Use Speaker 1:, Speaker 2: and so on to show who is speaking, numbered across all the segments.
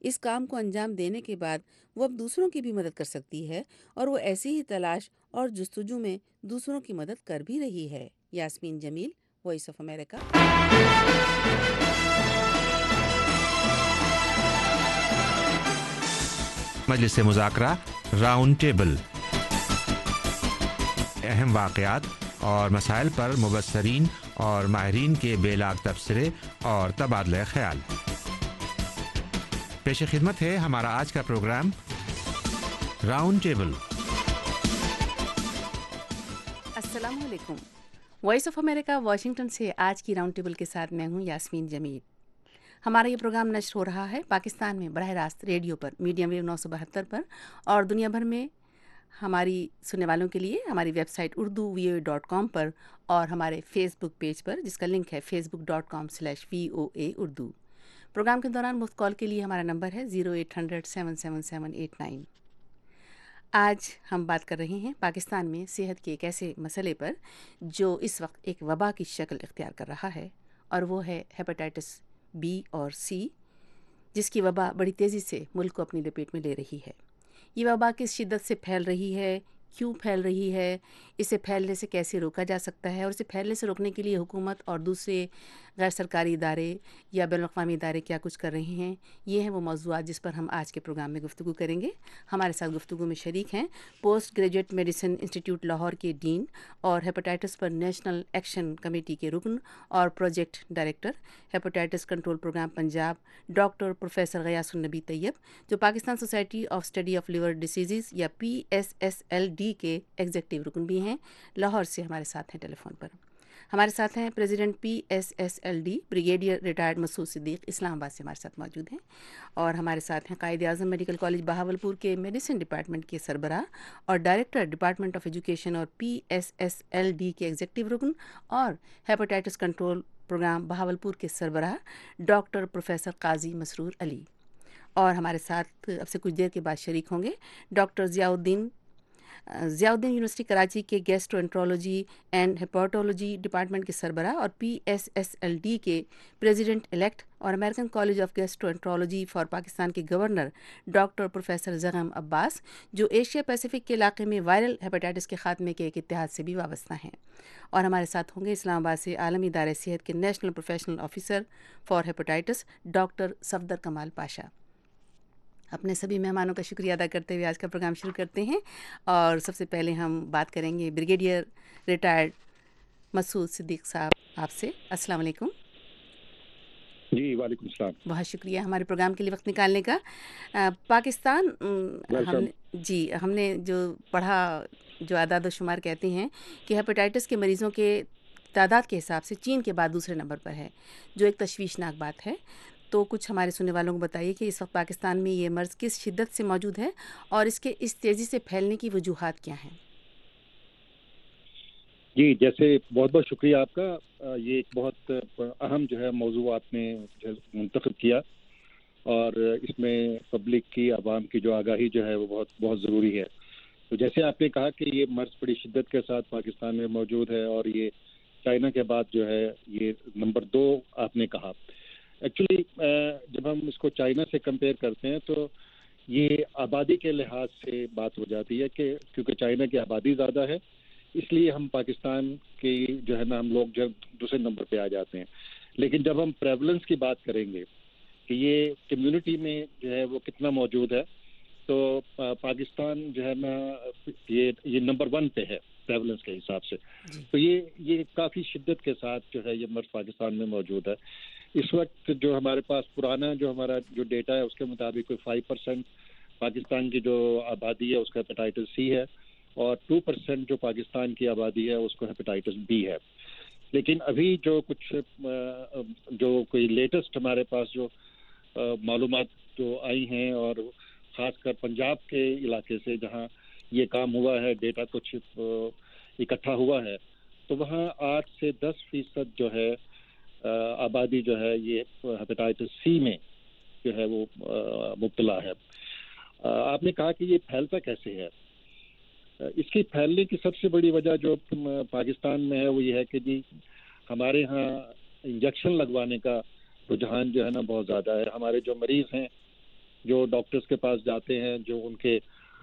Speaker 1: اس کام کو انجام دینے کے بعد وہ اب دوسروں کی بھی مدد کر سکتی ہے، اور وہ ایسی ہی تلاش اور جستجو میں دوسروں کی مدد کر بھی رہی ہے۔ Yasmin Jamil, Voice of America.
Speaker 2: مجلس مذاکرہ راؤنڈ ٹیبل، اہم واقعات اور مسائل پر مبصرین اور ماہرین کے بے لاگ تبصرے اور تبادلہ خیال۔ پیش خدمت ہے ہمارا آج کا پروگرام راؤنڈ ٹیبل۔
Speaker 1: السلام علیکم۔ وائس آف امریکہ واشنگٹن سے آج کی راؤنڈ ٹیبل کے ساتھ میں ہوں یاسمین جمیل۔ ہمارا یہ پروگرام نشر ہو رہا ہے پاکستان میں براہ راست ریڈیو پر میڈیم ویو 972 پر، اور دنیا بھر میں ہماری سننے والوں کے لیے ہماری ویب سائٹ urduvoa.com پر، اور ہمارے فیس بک پیج پر جس کا لنک ہے facebook.com/VOA اردو۔ پروگرام کے دوران مفت کال کے لیے ہمارا نمبر ہے 0800-777-89۔ آج ہم بات کر رہے ہیں پاکستان میں صحت کے ایک ایسے مسئلے پر جو اس وقت ایک وبا کی شکل اختیار کر رہا ہے، اور وہ ہے ہیپاٹائٹس بی اور سی، جس کی وبا بڑی تیزی سے ملک کو اپنی لپیٹ میں لے رہی ہے۔ یہ وبا کس شدت سے پھیل رہی ہے، کیوں پھیل رہی ہے، اسے پھیلنے سے کیسے روکا جا سکتا ہے، اور اسے پھیلنے سے روکنے کے لیے حکومت اور دوسرے غیر سرکاری ادارے یا بین الاقوامی ادارے کیا کچھ کر رہے ہیں، یہ ہیں وہ موضوعات جس پر ہم آج کے پروگرام میں گفتگو کریں گے۔ ہمارے ساتھ گفتگو میں شریک ہیں post graduate medicine institute Lahore کے ڈین اور ہیپاٹائٹس پر نیشنل ایکشن کمیٹی کے رکن اور project director, hepatitis control programme Punjab, doctor professor غیاث النبی طیب، جو Pakistan society of study of liver ڈیسیزز یا PSSLD کے ایگزیکٹو رکن بھی ہیں۔ لاہور سے ہمارے ساتھ ہیں ٹیلی فون پر۔ ہمارے ساتھ ہیں president PSSLD brigadier retired Masood Siddique, Islamabad سے ہمارے ساتھ موجود ہیں، اور ہمارے ساتھ ہیں قائد اعظم میڈیکل کالج بہاولپور کے میڈیسن ڈپارٹمنٹ کے سربراہ اور ڈائریکٹر ڈپارٹمنٹ آف ایجوکیشن اور PSSLD کے ایگزیکٹو رکن اور ہیپاٹائٹس کنٹرول پروگرام بہاولپور کے سربراہ ڈاکٹر پروفیسر قاضی مسرور علی۔ اور ہمارے ساتھ اب سے کچھ دیر کے بعد شریک ہوں گے ڈاکٹر ضیاء الدین یونیورسٹی کراچی کے gastroenterology and hepatology department کے سربراہ اور PSSLD کے پریزیڈنٹ الیکٹ اور American college of gastroenterology for Pakistan کے governor doctor professor Zaigham Abbas, جو ایشیا پیسیفک کے علاقے میں وائرل ہیپاٹائٹس کے خاتمے کے ایک اتحاد سے بھی وابستہ ہیں۔ اور ہمارے ساتھ ہوں گے اسلام آباد سے عالمی ادارہ صحت کے national professional officer for hepatitis doctor Safdar Kamal Pasha. اپنے سبھی مہمانوں کا شکریہ ادا کرتے ہوئے آج کا پروگرام شروع کرتے ہیں، اور سب سے پہلے ہم بات کریں گے بریگیڈیئر ریٹائرڈ مسعود صدیق صاحب آپ سے۔ السلام علیکم۔
Speaker 3: جی وعلیکم السلام۔
Speaker 1: بہت شکریہ ہمارے پروگرام کے لیے وقت نکالنے کا۔ پاکستان ہم نے جو پڑھا، جو اعداد و شمار کہتے ہیں کہ ہیپاٹائٹس کے مریضوں کے تعداد کے حساب سے چین کے بعد دوسرے نمبر پر ہے، جو ایک تشویشناک بات ہے۔ تو کچھ ہمارے سننے والوں کو بتائیے کہ اس وقت پاکستان میں یہ مرض کس شدت سے موجود ہے اور اس کے اس تیزی سے پھیلنے کی وجوہات کیا ہیں؟
Speaker 3: جی جیسے بہت بہت شکریہ آپ کا۔ یہ ایک بہت اہم جو ہے موضوع آپ نے منتخب کیا، اور اس میں پبلک کی، عوام کی جو آگاہی جو ہے وہ بہت بہت ضروری ہے۔ تو جیسے آپ نے کہا کہ یہ مرض بڑی شدت کے ساتھ پاکستان میں موجود ہے، اور یہ چائنا کے بعد جو ہے یہ نمبر 2 آپ نے کہا۔ ایکچولی جب ہم اس کو چائنا سے کمپیئر کرتے ہیں تو یہ آبادی کے لحاظ سے بات ہو جاتی ہے کہ کیونکہ چائنا کی آبادی زیادہ ہے، اس لیے ہم پاکستان کی جو ہے نا ہم لوگ جو دوسرے نمبر پہ آ جاتے ہیں۔ لیکن جب ہم پریولنس کی بات کریں گے کہ یہ کمیونٹی میں جو ہے وہ کتنا موجود ہے، تو پاکستان جو ہے نا یہ نمبر 1 پہ ہے پریولنس کے حساب سے۔ تو یہ کافی شدت کے ساتھ جو ہے یہ مرض پاکستان میں موجود ہے۔ اس وقت جو ہمارے پاس پرانا جو ہمارا جو ڈیٹا ہے اس کے مطابق کوئی 5% پاکستان کی جو آبادی ہے اس کا ہیپاٹائٹس سی ہے، اور 2% جو پاکستان کی آبادی ہے اس کو ہیپاٹائٹس بی ہے۔ لیکن ابھی جو کچھ جو کوئی لیٹسٹ ہمارے پاس جو معلومات جو آئی ہیں، اور خاص کر پنجاب کے علاقے سے جہاں یہ کام ہوا ہے، ڈیٹا کچھ اکٹھا ہوا ہے، تو وہاں 8 سے 10% جو ہے آبادی جو ہے یہ ہیپاٹائٹس سی میں جو ہے وہ مبتلا ہے۔ آپ نے کہا کہ یہ پھیلتا کیسے ہے؟ اس کی پھیلنے کی سب سے بڑی وجہ جو پاکستان میں ہے وہ یہ ہے کہ جی ہمارے ہاں انجیکشن لگوانے کا رجحان جو ہے نا بہت زیادہ ہے۔ ہمارے جو مریض ہیں جو ڈاکٹرز کے پاس جاتے ہیں, جو ان کے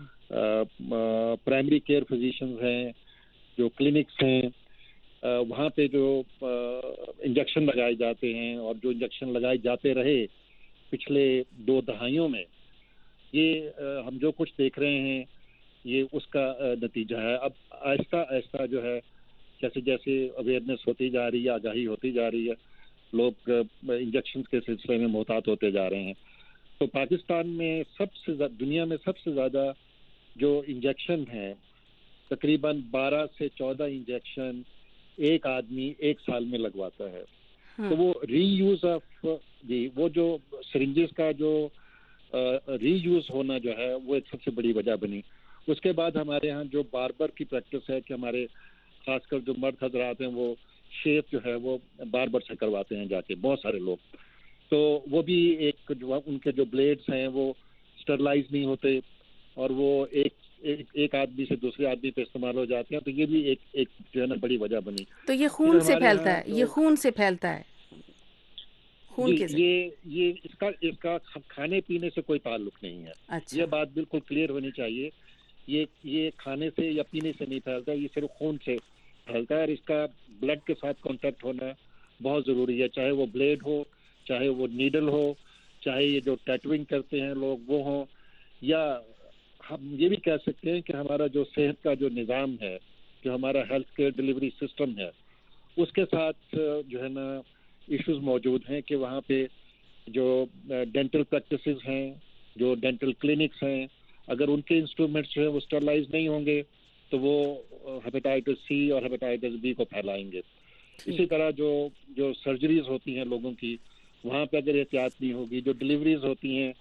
Speaker 3: پرائمری کیئر فزیشنز ہیں, جو کلینکس ہیں, وہاں پہ جو انجیکشن لگائے جاتے ہیں اور جو انجیکشن لگائے جاتے رہے پچھلے 2 دہائیوں میں, یہ ہم جو کچھ دیکھ رہے ہیں یہ اس کا نتیجہ ہے. اب آہستہ آہستہ جو ہے جیسے جیسے اویئرنیس ہوتی جا رہی ہے, آگاہی ہوتی جا رہی ہے, لوگ انجیکشن کے سلسلے میں محتاط ہوتے جا رہے ہیں. تو پاکستان میں دنیا میں سب سے زیادہ جو انجیکشن ہیں, تقریباً 12 سے 14 انجیکشن ایک آدمی 1 سال میں لگواتا ہے. تو وہ ری یوز آف وہ جو سرنجز کا جو ری یوز ہونا جو ہے وہ ایک سب سے بڑی وجہ بنی. اس کے بعد ہمارے ہاں جو باربر کی پریکٹس ہے کہ ہمارے خاص کر جو مرد حضرات ہیں وہ شیو جو ہے وہ باربر سے کرواتے ہیں جا کے, بہت سارے لوگ. تو وہ بھی ایک جو ان کے جو بلیڈز ہیں وہ اسٹرلائز نہیں ہوتے اور وہ ایک آدمی سے دوسرے آدمی پہ استعمال ہو جاتے ہیں. تو یہ بھی ایک جو ہے نا بڑی وجہ بنی.
Speaker 1: تو یہ خون سے پھیلتا ہے, یہ خون سے پھیلتا ہے, خون کے
Speaker 3: یہ اس کا کھانے پینے سے کوئی تعلق نہیں ہے.
Speaker 1: اچھا.
Speaker 3: یہ بات بالکل کلیئر ہونی چاہیے. یہ کھانے سے یا پینے سے نہیں پھیلتا, یہ صرف خون سے پھیلتا ہے. اور اس کا بلڈ کے ساتھ کانٹیکٹ ہونا بہت ضروری ہے, چاہے وہ بلیڈ ہو, چاہے وہ نیڈل ہو, چاہے یہ جو ٹیٹوئنگ کرتے ہیں لوگ وہ ہوں, یا ہم یہ بھی کہہ سکتے ہیں کہ ہمارا جو صحت کا جو نظام ہے, جو ہمارا ہیلتھ کیئر ڈلیوری سسٹم ہے, اس کے ساتھ جو ہے نا ایشوز موجود ہیں کہ وہاں پہ جو ڈینٹل پریکٹسز ہیں, جو ڈینٹل کلینکس ہیں, اگر ان کے انسٹرومنٹس جو ہے وہ اسٹرلائز نہیں ہوں گے تو وہ ہیپیٹائٹس سی اور ہیپیٹائٹس بی کو پھیلائیں گے. اسی طرح جو سرجریز ہوتی ہیں لوگوں کی, وہاں پہ اگر احتیاط نہیں ہوگی, جو ڈلیوریز ہوتی ہیں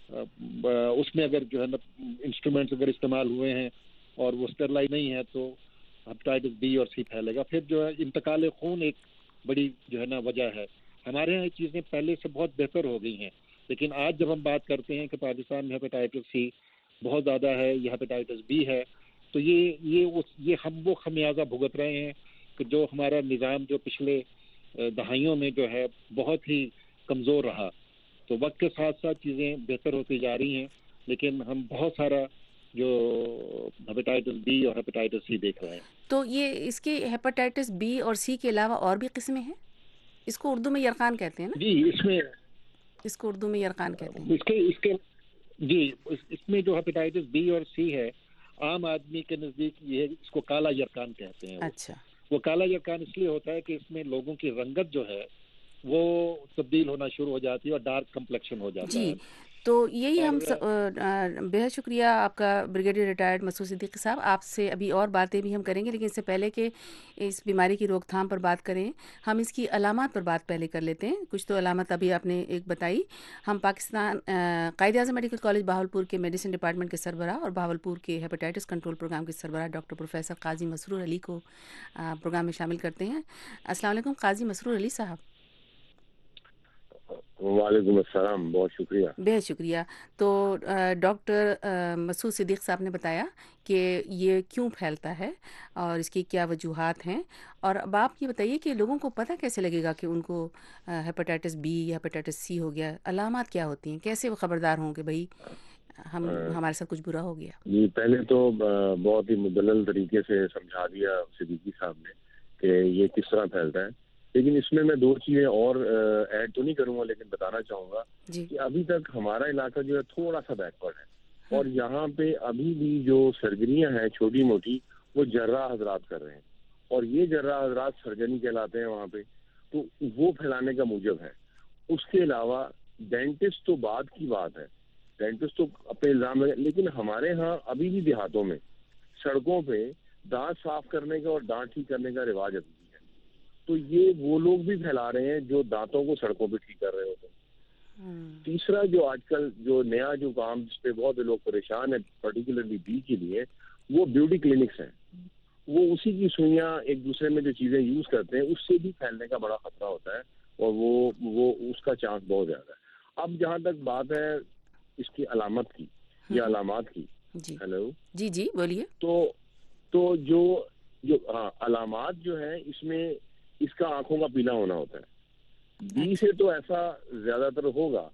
Speaker 3: اس میں اگر جو ہے نا انسٹرومنٹس اگر استعمال ہوئے ہیں اور وہ اسٹرلائز نہیں ہے تو ہیپیٹائٹس بی اور سی پھیلے گا. پھر جو ہے انتقال خون ایک بڑی جو ہے نا وجہ ہے. ہمارے یہاں یہ چیزیں پہلے سے بہت بہتر ہو گئی ہیں, لیکن آج جب ہم بات کرتے ہیں کہ پاکستان میں ہیپیٹائٹس سی بہت زیادہ ہے یا ہیپیٹائٹس بی ہے, تو یہ ہم وہ خمیازہ بھگت رہے ہیں کہ جو ہمارا نظام جو پچھلے دہائیوں میں جو ہے بہت ہی کمزور رہا. تو وقت کے ساتھ ساتھ چیزیں بہتر ہوتی جا رہی ہیں, لیکن ہم بہت سارا جو ہیپیٹائٹس بی اور ہیپیٹائٹس سی دیکھ رہے ہیں.
Speaker 1: تو یہ اس کے ہیپاٹائٹس بی اور سی کے علاوہ اور بھی قسمیں ہیں؟ اس کو اردو میں یرقان کہتے ہیں نا؟
Speaker 3: جی,
Speaker 1: اس کو اردو میں یرقان کہتے ہیں.
Speaker 3: اس میں جو ہیپیٹائٹس بی اور سی ہے, عام آدمی کے نزدیک یہ اس کو کالا یرقان کہتے ہیں.
Speaker 1: اچھا.
Speaker 3: وہ کالا یرقان اس لیے ہوتا ہے کہ اس میں لوگوں کی رنگت جو ہے وہ تبدیل ہونا شروع ہو جاتی ہے اور ڈارک کمپلیکشن ہو جاتا ہے.
Speaker 1: تو یہی ہم بہت شکریہ آپ کا بریگیڈیئر ریٹائرڈ مسعود صدیقی صاحب. آپ سے ابھی اور باتیں بھی ہم کریں گے, لیکن اس سے پہلے کہ اس بیماری کی روک تھام پر بات کریں, ہم اس کی علامات پر بات پہلے کر لیتے ہیں. کچھ تو علامات ابھی آپ نے ایک بتائی. ہم پاکستان قائد اعظم میڈیکل کالج بہاولپور کے میڈیسن ڈپارٹمنٹ کے سربراہ اور بہاولپور کے ہیپیٹائٹس کنٹرول پروگرام کے سربراہ ڈاکٹر پروفیسر قاضی مسرور علی کو پروگرام میں شامل کرتے ہیں. السلام علیکم قاضی مسرور علی صاحب.
Speaker 4: وعلیکم السلام, بہت شکریہ.
Speaker 1: بہت شکریہ. تو ڈاکٹر مسعود صدیق صاحب نے بتایا کہ یہ کیوں پھیلتا ہے اور اس کی کیا وجوہات ہیں, اور اب آپ یہ بتائیے کہ لوگوں کو پتہ کیسے لگے گا کہ ان کو ہیپیٹائٹس بی یا ہیپیٹائٹس سی ہو گیا؟ علامات کیا ہوتی ہیں, کیسے وہ خبردار ہوں کہ بھائی ہمارے ساتھ کچھ برا ہو گیا؟
Speaker 4: جی, پہلے تو بہت ہی مدلل طریقے سے سمجھا دیا صدیقی صاحب نے کہ یہ کس طرح پھیلتا ہے, لیکن اس میں 2 چیزیں اور ایڈ تو نہیں کروں گا, لیکن بتانا چاہوں گا کہ ابھی تک ہمارا علاقہ جو ہے تھوڑا سا بیکورڈ ہے, اور یہاں پہ ابھی بھی جو سرجریاں ہیں چھوٹی موٹی وہ جراح حضرات کر رہے ہیں, اور یہ جراح حضرات سرجن کہلاتے ہیں وہاں پہ, تو وہ پھیلانے کا موجب ہے. اس کے علاوہ ڈینٹسٹ تو بعد کی بات ہے, ڈینٹسٹ تو اپنے الزام ہے, لیکن ہمارے ہاں ابھی بھی دیہاتوں میں سڑکوں پہ دانت صاف کرنے کا اور دانت ٹھیک کرنے کا رواج ابھی بھی ہے. تو یہ وہ لوگ بھی پھیلا رہے ہیں جو دانتوں کو سڑکوں پہ ٹھیک کر رہے ہوتے ہیں. تیسرا جو آج کل جو نیا جو کام جس پہ بہت لوگ پریشان ہیں پرٹیکولرلی بی کے لیے, وہ بیوٹی کلینکس ہیں. وہ اسی کی سوئیاں ایک دوسرے میں جو چیزیں یوز کرتے ہیں اس سے بھی پھیلنے کا بڑا خطرہ ہوتا ہے, اور وہ اس کا چانس بہت زیادہ ہے. اب جہاں تک بات ہے اس کی علامت کی یا علامات کی, ہیلو
Speaker 1: جی بولیے.
Speaker 4: تو جو علامات جو ہیں اس میں اس کا آنکھوں کا پیلا ہونا ہوتا ہے. بی سے تو ایسا زیادہ تر ہوگا,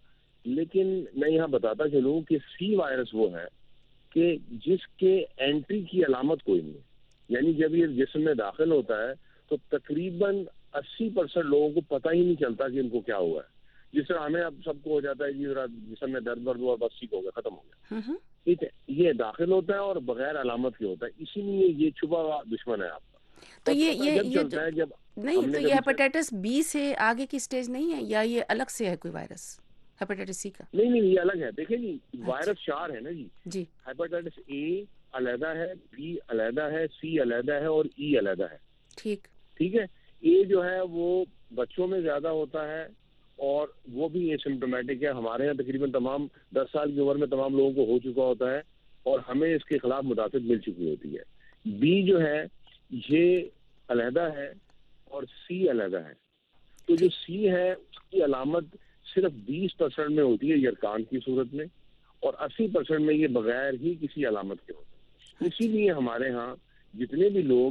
Speaker 4: لیکن میں یہاں بتاتا چلوں کہ سی وائرس وہ ہے کہ جس کے اینٹری کی علامت کوئی نہیں ہے، یعنی جب یہ جسم میں داخل ہوتا ہے تو تقریباً 80% لوگوں کو پتہ ہی نہیں چلتا کہ ان کو کیا ہوا ہے. جس طرح ہمیں اب سب کو ہو جاتا ہے کہ جسم میں درد ہوا، بس ٹھیک ہو گیا، ختم ہو گیا. ٹھیک ہے، یہ داخل ہوتا ہے اور بغیر علامت کے ہوتا ہے، اسی لیے یہ چھپا ہوا دشمن ہے آپ کا.
Speaker 1: تو یہ
Speaker 4: چلتا ہے جب
Speaker 1: نہیں، تو یہ ہیپاٹائٹس بی سے آگے کی سٹیج نہیں ہے، یا یہ الگ سے ہے کوئی وائرس ہیپاٹائٹس سی کا؟
Speaker 4: نہیں، یہ الگ ہے. دیکھیں جی، وائرس 4 ہے نا
Speaker 1: جی.
Speaker 4: ہیپاٹائٹس اے علیحدہ ہے، بی علیحدہ ہے، سی علیحدہ ہے اور ای علیحدہ ہے. ٹھیک ہے. اے جو ہے وہ بچوں میں زیادہ ہوتا ہے اور وہ بھی ایسمپٹومیٹک ہے. ہمارے یہاں تقریباً تمام 10 سال کی عمر میں تمام لوگوں کو ہو چکا ہوتا ہے اور ہمیں اس کے خلاف مدافعت مل چکی ہوتی ہے. بی جو ہے یہ علیحدہ ہے اور سی علیحدہ ہے. تو جو سی ہے اس کی علامت صرف 20% میں ہوتی ہے یرکان کی صورت میں، اور 80% میں یہ بغیر ہی کسی علامت کے ہوتا ہے. اسی لیے ہمارے ہاں جتنے بھی لوگ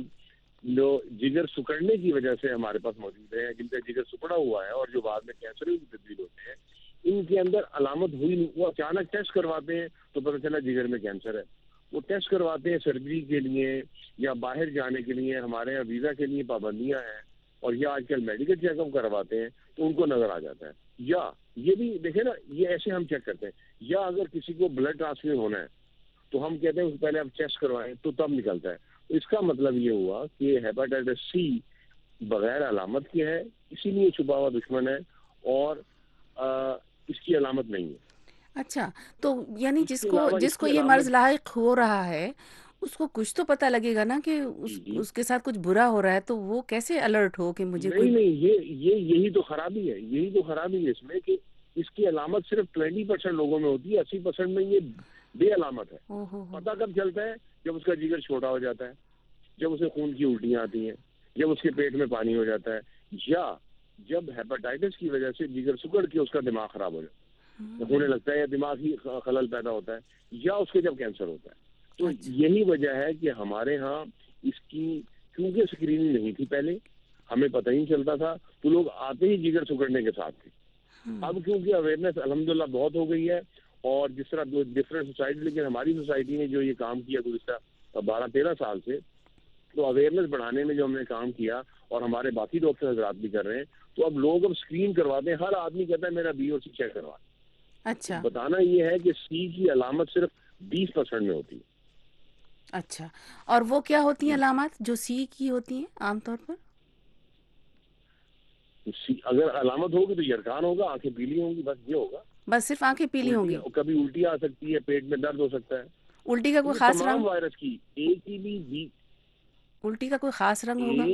Speaker 4: جگر سکڑنے کی وجہ سے ہمارے پاس موجود ہیں، جن کا جگر سکڑا ہوا ہے اور جو بعد میں کینسر کی تبدیل ہوتے ہیں، ان کے اندر علامت ہوئی نہیں. وہ اچانک ٹیسٹ کرواتے ہیں تو پتہ چلا جگر میں کینسر ہے. وہ ٹیسٹ کرواتے ہیں سرجری کے لیے یا باہر جانے کے لیے، ہمارے یہاں ویزا کے لیے پابندیاں ہیں، اور یا آج کل میڈیکل چیک اپ کرواتے ہیں تو ان کو نظر آ جاتا ہے. یا یہ بھی دیکھیں نا، یہ ایسے ہم چیک کرتے ہیں. یا اگر کسی کو بلڈ ٹرانسفیوژن ہونا ہے تو ہم کہتے ہیں پہلے آپ ٹیسٹ کروائیں تو تب نکلتا ہے. اس کا مطلب یہ ہوا کہ ہیپاٹائٹس سی بغیر علامت کے ہے، اسی لیے چھپا ہوا دشمن ہے اور اس کی علامت نہیں ہے.
Speaker 1: اچھا، تو یعنی جس کو یہ مرض لاحق ہو رہا ہے اس کو کچھ تو پتہ لگے گا نا کہ اس کے ساتھ کچھ برا ہو رہا ہے، تو وہ کیسے الرٹ ہو کہ مجھے
Speaker 4: نہیں یہی تو خرابی ہے اس میں کہ اس کی علامت صرف 20% لوگوں میں ہوتی ہے، 80% میں یہ بے علامت ہے. پتہ کب چلتا ہے؟ جب اس کا جگر چھوٹا ہو جاتا ہے، جب اسے خون کی الٹیاں آتی ہیں، جب اس کے پیٹ میں پانی ہو جاتا ہے، یا جب ہیپاٹائٹس کی وجہ سے جگر سکڑ کے اس کا دماغ خراب ہو جاتا ہے، ہونے لگتا ہے، یا دماغی خلل پیدا ہوتا ہے، یا اس کے جب کینسر ہوتا ہے. تو یہی وجہ ہے کہ ہمارے ہاں اس کی کیونکہ اسکریننگ نہیں تھی پہلے، ہمیں پتہ ہی نہیں چلتا تھا، تو لوگ آتے ہی جگر سکڑنے کے ساتھ تھے. اب کیونکہ اویئرنیس الحمدللہ بہت ہو گئی ہے، اور جس طرح ڈفرینٹ سوسائٹی، لیکن ہماری سوسائٹی نے جو یہ کام کیا گزشتہ 12-13 سال سے، تو اویئرنیس بڑھانے میں جو ہم نے کام کیا اور ہمارے باقی ڈاکٹر حضرات بھی کر رہے ہیں، تو اب لوگ اب اسکرین کرواتے ہیں. ہر آدمی کہتا ہے میرا بی اور سی چیک کروا.
Speaker 1: اچھا،
Speaker 4: بتانا یہ ہے کہ سی کی علامت صرف 20% میں ہوتی ہے.
Speaker 1: اچھا، اور وہ کیا ہوتی ہیں علامات جو سی کی ہوتی ہیں عام طور پر؟
Speaker 4: اگر علامت ہوگی تو یرکان ہوگا، آنکھیں پیلی ہوں گی، بس یہ ہوگا.
Speaker 1: بس صرف آنکھیں پیلی ہوں گی؟
Speaker 4: کبھی الٹی آ سکتی ہے، پیٹ میں درد ہو سکتا ہے.
Speaker 1: الٹی کا کوئی خاص رنگ؟
Speaker 4: تمام وائرس کی اے کی بھی بی.
Speaker 1: الٹی کا کوئی خاص رنگ ہوگا؟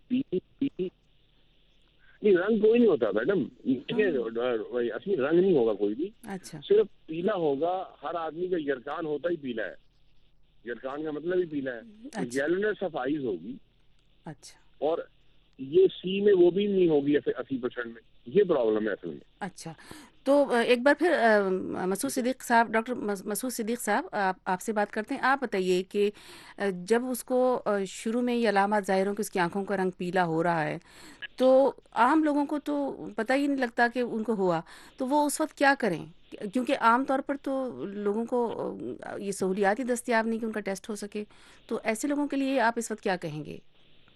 Speaker 4: نہیں، رنگ کوئی نہیں ہوتا میڈم، اصلی رنگ نہیں ہوگا کوئی بھی.
Speaker 1: اچھا،
Speaker 4: صرف پیلا ہوگا. ہر آدمی کا یرکان ہوتا ہی پیلا ہے، یرکان کا مطلب ہی پیلا ہے. یلونیس آف آئیز ہوگی.
Speaker 1: اچھا،
Speaker 4: اور یہ سی میں وہ بھی نہیں ہوگی 80% میں. یہ پرابلم ہے اصل میں.
Speaker 1: اچھا، تو ایک بار پھر مسعود صدیق صاحب، ڈاکٹر مسعود صدیق صاحب، آپ سے بات کرتے ہیں. آپ بتائیے کہ جب اس کو شروع میں یہ علامات ظاہر ہوں کہ اس کی آنکھوں کا رنگ پیلا ہو رہا ہے، تو عام لوگوں کو تو پتہ ہی نہیں لگتا کہ ان کو ہوا، تو وہ اس وقت کیا کریں؟ کیونکہ عام طور پر تو لوگوں کو یہ سہولیات ہی دستیاب نہیں کہ ان کا ٹیسٹ ہو سکے، تو ایسے لوگوں کے لیے آپ اس وقت کیا کہیں گے؟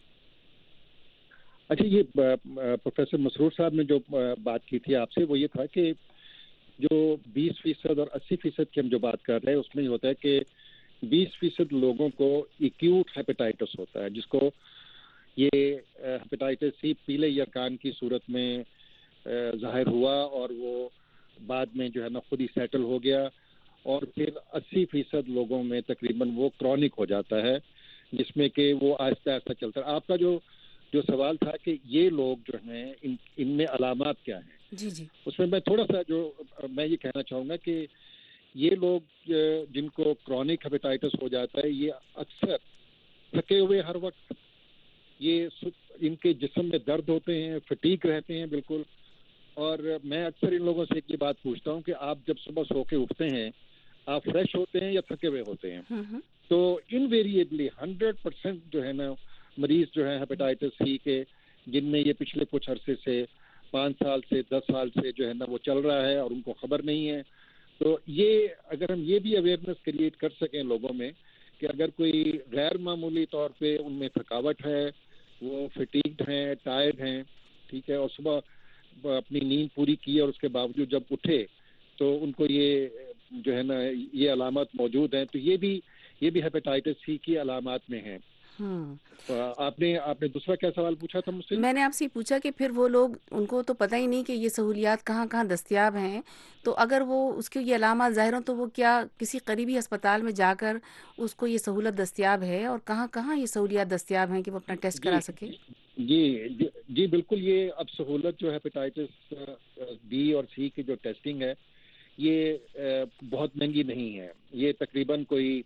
Speaker 3: اچھا، یہ پروفیسر مسرور صاحب نے جو بات کی تھی آپ سے، وہ یہ تھا کہ جو 20% اور 80% کی ہم جو بات کر رہے ہیں، اس میں یہ ہوتا ہے کہ 20% لوگوں کو ایکیوٹ ہیپیٹائٹس ہوتا ہے، جس کو یہ ہیپیٹائٹس سی پیلے یرکان کی صورت میں ظاہر ہوا اور وہ بعد میں جو ہے نا خود ہی سیٹل ہو گیا، اور پھر 80% لوگوں میں تقریباً وہ کرونک ہو جاتا ہے، جس میں کہ وہ آہستہ آہستہ چلتا ہے. آپ کا جو سوال تھا کہ یہ لوگ جو ہیں ان میں علامات کیا ہیں،
Speaker 1: جی،
Speaker 3: اس میں میں تھوڑا سا میں یہ کہنا چاہوں گا کہ یہ لوگ جن کو کرونک ہیپیٹائٹس ہو جاتا ہے، یہ اکثر تھکے ہوئے ہر وقت، یہ ان کے جسم میں درد ہوتے ہیں، فٹیگ رہتے ہیں بالکل. اور میں اکثر ان لوگوں سے ایک یہ بات پوچھتا ہوں کہ آپ جب صبح سو کے اٹھتے ہیں، آپ فریش ہوتے ہیں یا تھکے ہوئے ہوتے ہیں؟ تو انویریبلی 100% جو ہے نا مریض جو ہے ہیپیٹائٹس سی کے، جن میں یہ پچھلے کچھ عرصے سے 5 سال سے 10 سال سے جو ہے نا وہ چل رہا ہے اور ان کو خبر نہیں ہے. تو یہ اگر ہم یہ بھی اویئرنیس کریٹ کر سکیں لوگوں میں کہ اگر کوئی غیر معمولی طور پہ ان میں تھکاوٹ ہے, وہ فٹیگڈ ہیں, ٹائرڈ ہیں, ٹھیک ہے, اور صبح اپنی نیند پوری کی اور اس کے باوجود جب اٹھے تو ان کو یہ جو ہے نا یہ علامات موجود ہیں, تو یہ بھی ہیپیٹائٹس سی کی علامات میں ہیں. آپ نے دوسرا کیا سوال پوچھا تھا مجھ سے؟
Speaker 1: میں نے آپ سے پوچھا کہ پھر وہ لوگ, ان کو تو پتہ ہی نہیں کہ یہ سہولیات کہاں کہاں دستیاب ہیں, تو اگر وہ اس کی یہ علامات ظاہر ہوں تو وہ کیا کسی قریبی ہسپتال میں جا کر اس کو یہ سہولت دستیاب ہے, اور کہاں کہاں یہ سہولیات دستیاب ہیں کہ وہ اپنا ٹیسٹ کرا سکے؟
Speaker 3: جی بالکل. یہ اب سہولت جو ہیپیٹائٹس بی اور سی کی جو ٹیسٹنگ ہے یہ بہت مہنگی نہیں ہے. یہ تقریباً کوئی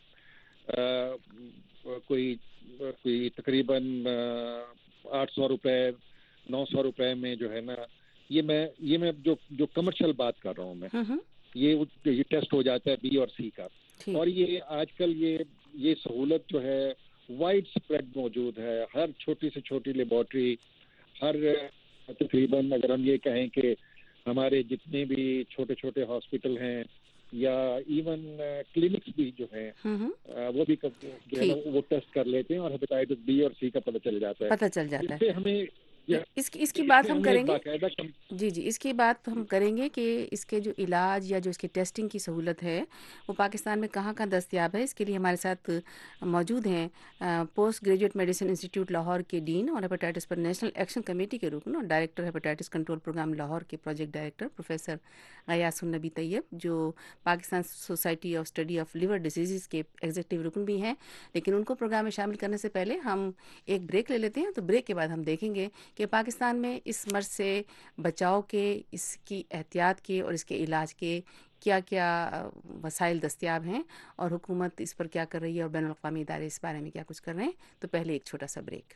Speaker 3: تقریباً 800 روپے 900 روپے میں جو ہے نا یہ میں جو کمرشل بات کر رہا ہوں میں, یہ ٹیسٹ ہو جاتا ہے بی اور سی کا. اور یہ آج کل یہ سہولت جو ہے وائڈ اسپریڈ موجود ہے. ہر چھوٹی سے چھوٹی لیبارٹری, ہر تقریباً اگر ہم یہ کہیں کہ ہمارے جتنے بھی چھوٹے چھوٹے ہاسپٹل ہیں یا ایون کلینکس بھی جو ہیں وہ بھی جو ہے نا وہ ٹیسٹ کر لیتے ہیں اور ہیپیٹائٹس بی اور سی کا پتہ چل جاتا ہے. اس سے ہمیں
Speaker 1: اس کی بات ہم کریں گے. جی اس کی بات ہم کریں گے کہ اس کے جو علاج یا جو اس کے ٹیسٹنگ کی سہولت ہے وہ پاکستان میں کہاں کہاں دستیاب ہے. اس کے لیے ہمارے ساتھ موجود ہیں post graduate medicine institute Lahore کے ڈین اور ہیپیٹائٹس پر نیشنل ایکشن کمیٹی کے رکن اور director hepatitis control programme Lahore کے پروجیکٹ ڈائریکٹر پروفیسر غیاث النبی طیب, جو Pakistan society of study of liver diseases کے ایگزیکٹو رکن بھی ہیں. لیکن ان کو پروگرام میں شامل کرنے سے پہلے ہم ایک بریک لے لیتے ہیں, تو بریک کے بعد ہم دیکھیں گے کہ پاکستان میں اس مرض سے بچاؤ کے, اس کی احتیاط کے اور اس کے علاج کے کیا کیا وسائل دستیاب ہیں اور حکومت اس پر کیا کر رہی ہے اور بین الاقوامی ادارے اس بارے میں کیا کچھ کر رہے ہیں. تو پہلے ایک چھوٹا سا بریک.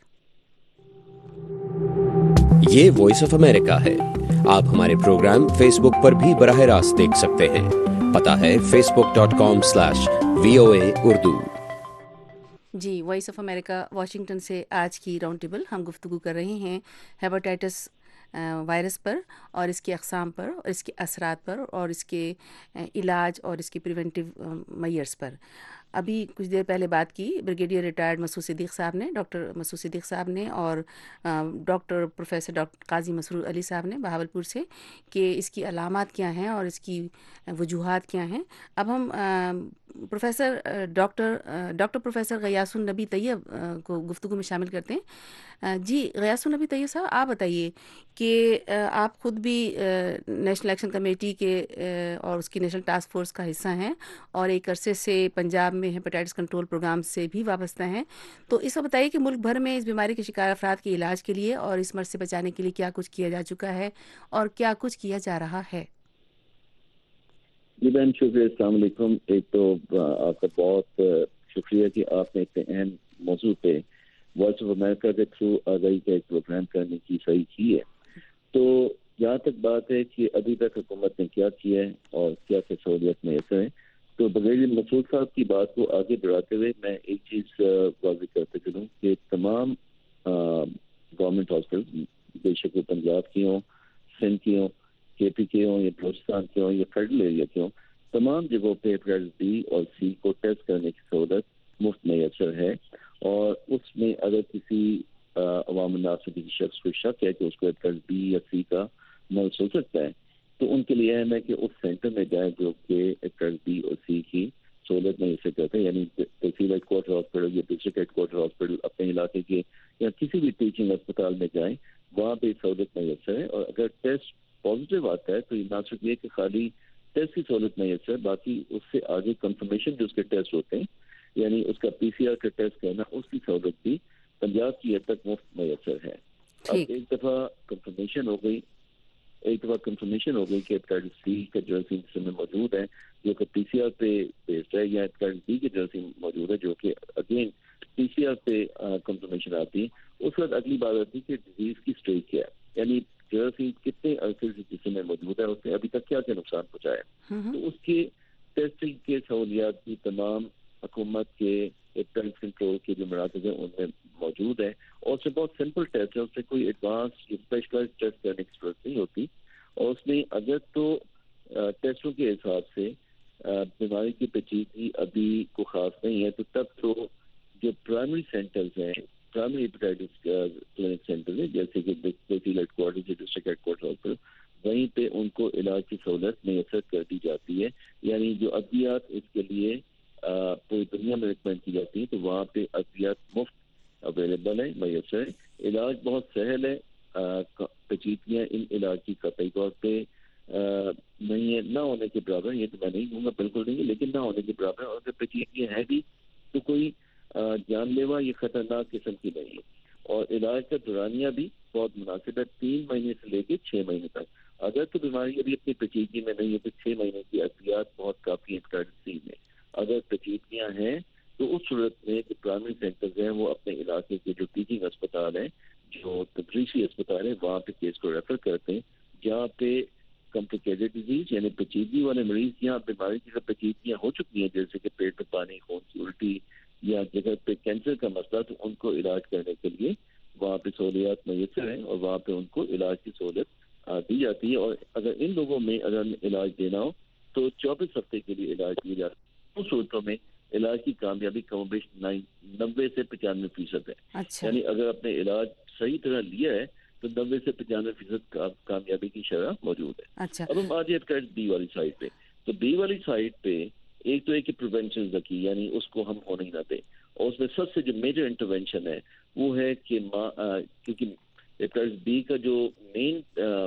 Speaker 5: یہ وائس آف امریکہ ہے. آپ ہمارے پروگرام فیس بک پر بھی براہ راست دیکھ سکتے ہیں. پتہ ہے facebook.com/VOA Urdu.
Speaker 1: جی, وائس آف امریکہ واشنگٹن سے آج کی راؤنڈ ٹیبل ہم گفتگو کر رہے ہیں ہیپاٹائٹس وائرس پر اور اس کی اقسام پر اور اس کے اثرات پر اور اس کے علاج اور اس کی پریونٹیو میئرز پر. ابھی کچھ دیر پہلے بات کی بریگیڈیئر ریٹائرڈ مسعود صدیق صاحب نے, ڈاکٹر مسعود صدیق صاحب نے, اور ڈاکٹر پروفیسر ڈاکٹر قاضی مسرور علی صاحب نے بہاولپور سے, کہ اس کی علامات کیا ہیں اور اس کی وجوہات کیا ہیں. اب ہم پروفیسر ڈاکٹر پروفیسر غیاث النبی طیب کو گفتگو میں شامل کرتے ہیں. جی غیاث النبی طیب صاحب, آپ بتائیے کہ آپ خود بھی نیشنل ایکشن کمیٹی کے اور اس کی نیشنل ٹاسک فورس کا حصہ ہیں اور ایک عرصے سے پنجاب میں ہیپیٹائٹس کنٹرول پروگرام سے بھی وابستہ ہیں. تو اس وقت بتائیے کہ ملک بھر میں اس بیماری کے شکار افراد کے علاج کے لیے اور اس مرض سے بچانے کے لیے کیا کچھ کیا جا چکا ہے اور کیا کچھ کیا جا رہا ہے.
Speaker 4: جی بہن شکریہ, السلام علیکم. ایک تو آپ کا بہت شکریہ کہ آپ نے اتنے اہم موضوع پہ وائس آف امریکہ کے تھرو آگاہی کا ایک پروگرام کرنے کی صحیح کی ہے. تو جہاں تک بات ہے کہ ابھی تک حکومت نے کیا کیا ہے اور کیا کیا سہولیت میسر ہے, تو بغیر مسعود صاحب کی بات کو آگے بڑھاتے ہوئے میں ایک چیز واضح کرتے چلوں کہ تمام گورنمنٹ ہاسپٹل, بے شک وہ پنجاب کی ہوں, سندھ کی ہوں, کے پی کے ہوں یا بلوچستان کے ہوں یا فیڈرل ایریا کے ہوں, تمام جگہوں پہ ہیپیٹائٹس بی اور سی کو ٹیسٹ کرنے کی سہولت مفت میسر ہے. اور اس میں اگر کسی عوام الناس سے کسی شخص کو شک ہے کہ اس کو ہیپیٹائٹس بی یا سی کا مرض ہو سکتا ہے, تو ان کے لیے اہم ہے کہ اس سینٹر میں جائیں جو کہ ہیپیٹائٹس بی اور سی کی سہولت میسر کرتے ہیں. یعنی تحصیل ہیڈ کوارٹر ہاسپٹل یا ڈسٹرکٹ ہیڈ کوارٹر ہاسپٹل اپنے علاقے کے یا کسی بھی ٹیچنگ اسپتال میں جائیں, وہاں پہ سہولت میسر ہے. اور اگر ٹیسٹ پازیٹیو آتا ہے تو یہ نہ صرف یہ کہ خالی ٹیسٹ کی سہولت میسر ہے, باقی اس سے آگے کنفرمیشن جو اس کے ٹیسٹ ہوتے ہیں, یعنی اس کا پی سی آر کا ٹیسٹ کرنا, اس کی سہولت بھی پنجاب کی حد تک مفت میسر ہے. اب ایک دفعہ کنفرمیشن ہو گئی کہ ہیپیٹائٹس سی کا جراثیم جسم میں موجود ہے جو کہ پی سی آر پہ بیسڈ ہے, یا ہیپیٹائٹس بی کے جراثیم موجود ہے جو کہ اگین پی سی آر پہ کنفرمیشن آتی ہے, اس وقت اگلی بات آتی ہے کہ ڈیزیز کی اسٹیج کیا ہے, یعنی جراثیم کتنے عرصے سے جسم میں موجود ہے, اس نے ابھی تک کیا کیا نقصان پہنچایا. تو اس کے ٹیسٹنگ کے سہولیات بھی تمام حکومت کے ہیپیٹائٹس کنٹرول کے جو مراکز ہیں ان میں موجود ہے اور اس سے بہت سمپل ٹیسٹ ہے, اس سے کوئی ایڈوانس اسپیشلائز ٹیسٹ کرنے کی ضرورت نہیں ہوتی. اور اس میں اگر تو ٹیسٹوں کے حساب سے بیماری کی پیچیدگی ابھی کو خاص نہیں ہے, تو تب تو جو پرائمری سینٹرز ہیں, پرائمری ہیپیٹائٹس کلینک سینٹر ہیں, جیسے کہ tehsil headquarter, district headquarter hospital, وہیں پہ ان کو علاج کی سہولت میسر کر دی جاتی ہے. یعنی جو ادویات اس کے لیے پوری دنیا میں ریکمینڈ کی جاتی ہیں, تو وہاں پہ ادویات مفت اویلیبل ہیں, میسر ہے. علاج بہت سہل ہے, پیچیدگیاں ان علاج کی قطعی طور پہ نہیں ہے, نہ ہونے کے برابر, یہ تو میں نہیں کہوں گا بالکل نہیں ہے, لیکن نہ ہونے کے برابر. اور اگر پیچیدگیاں ہیں بھی تو کوئی جان لیوا یا خطرناک قسم کی نہیں ہے. اور علاج کا دورانیہ بھی بہت مناسب ہے, 3 مہینے سے لے کے 6 مہینے تک. اگر تو بیماری ابھی اپنی پیچیدگی میں نہیں ہے تو 6 مہینے کی ادویات بہت کافی ہیں ہیپیٹائٹس سی میں. اگر پیچیدگیاں ہیں تو اس صورت میں جو پرائمری سینٹرز ہیں وہ اپنے علاقے کے جو ٹیچنگ اسپتال ہیں, جو تدریسی اسپتال ہیں, وہاں پہ کیس کو ریفر کرتے ہیں. جہاں پہ کمپلیکیٹڈ ڈیزیز یعنی پیچیدگی والے مریض, یہاں بیماری کی پیچیدگیاں ہو چکی ہیں, جیسے کہ پیٹ میں پانی, خون کی الٹی یا جگہ پہ کینسر کا مسئلہ, تو ان کو علاج کرنے کے لیے وہاں پہ سہولیات میسر ہیں اور وہاں پہ ان کو علاج کی سہولت دی جاتی ہے. اور اگر ان لوگوں میں اگر علاج دینا ہو تو 24 ہفتے کے لیے علاج دیا جاتا ہے. ان صورتوں میں علاج کی کامیابی کم و بیش 90 سے 95% ہے.
Speaker 1: اچھا.
Speaker 4: یعنی اگر اپنے علاج صحیح طرح لیا ہے تو 90 سے 95% کامیابی کی شرح موجود ہے.
Speaker 1: اچھا.
Speaker 4: اب ہم آج بی والی سائڈ پہ, تو بی والی سائڈ پہ ایک تو ایک پریونشن رکھی, یعنی اس کو ہم ہونے ہی نہ دیں. اور اس میں سب سے جو میجر انٹروینشن ہے وہ ہے کہ کیونکہ ہیپیٹائٹس بی کا جو مین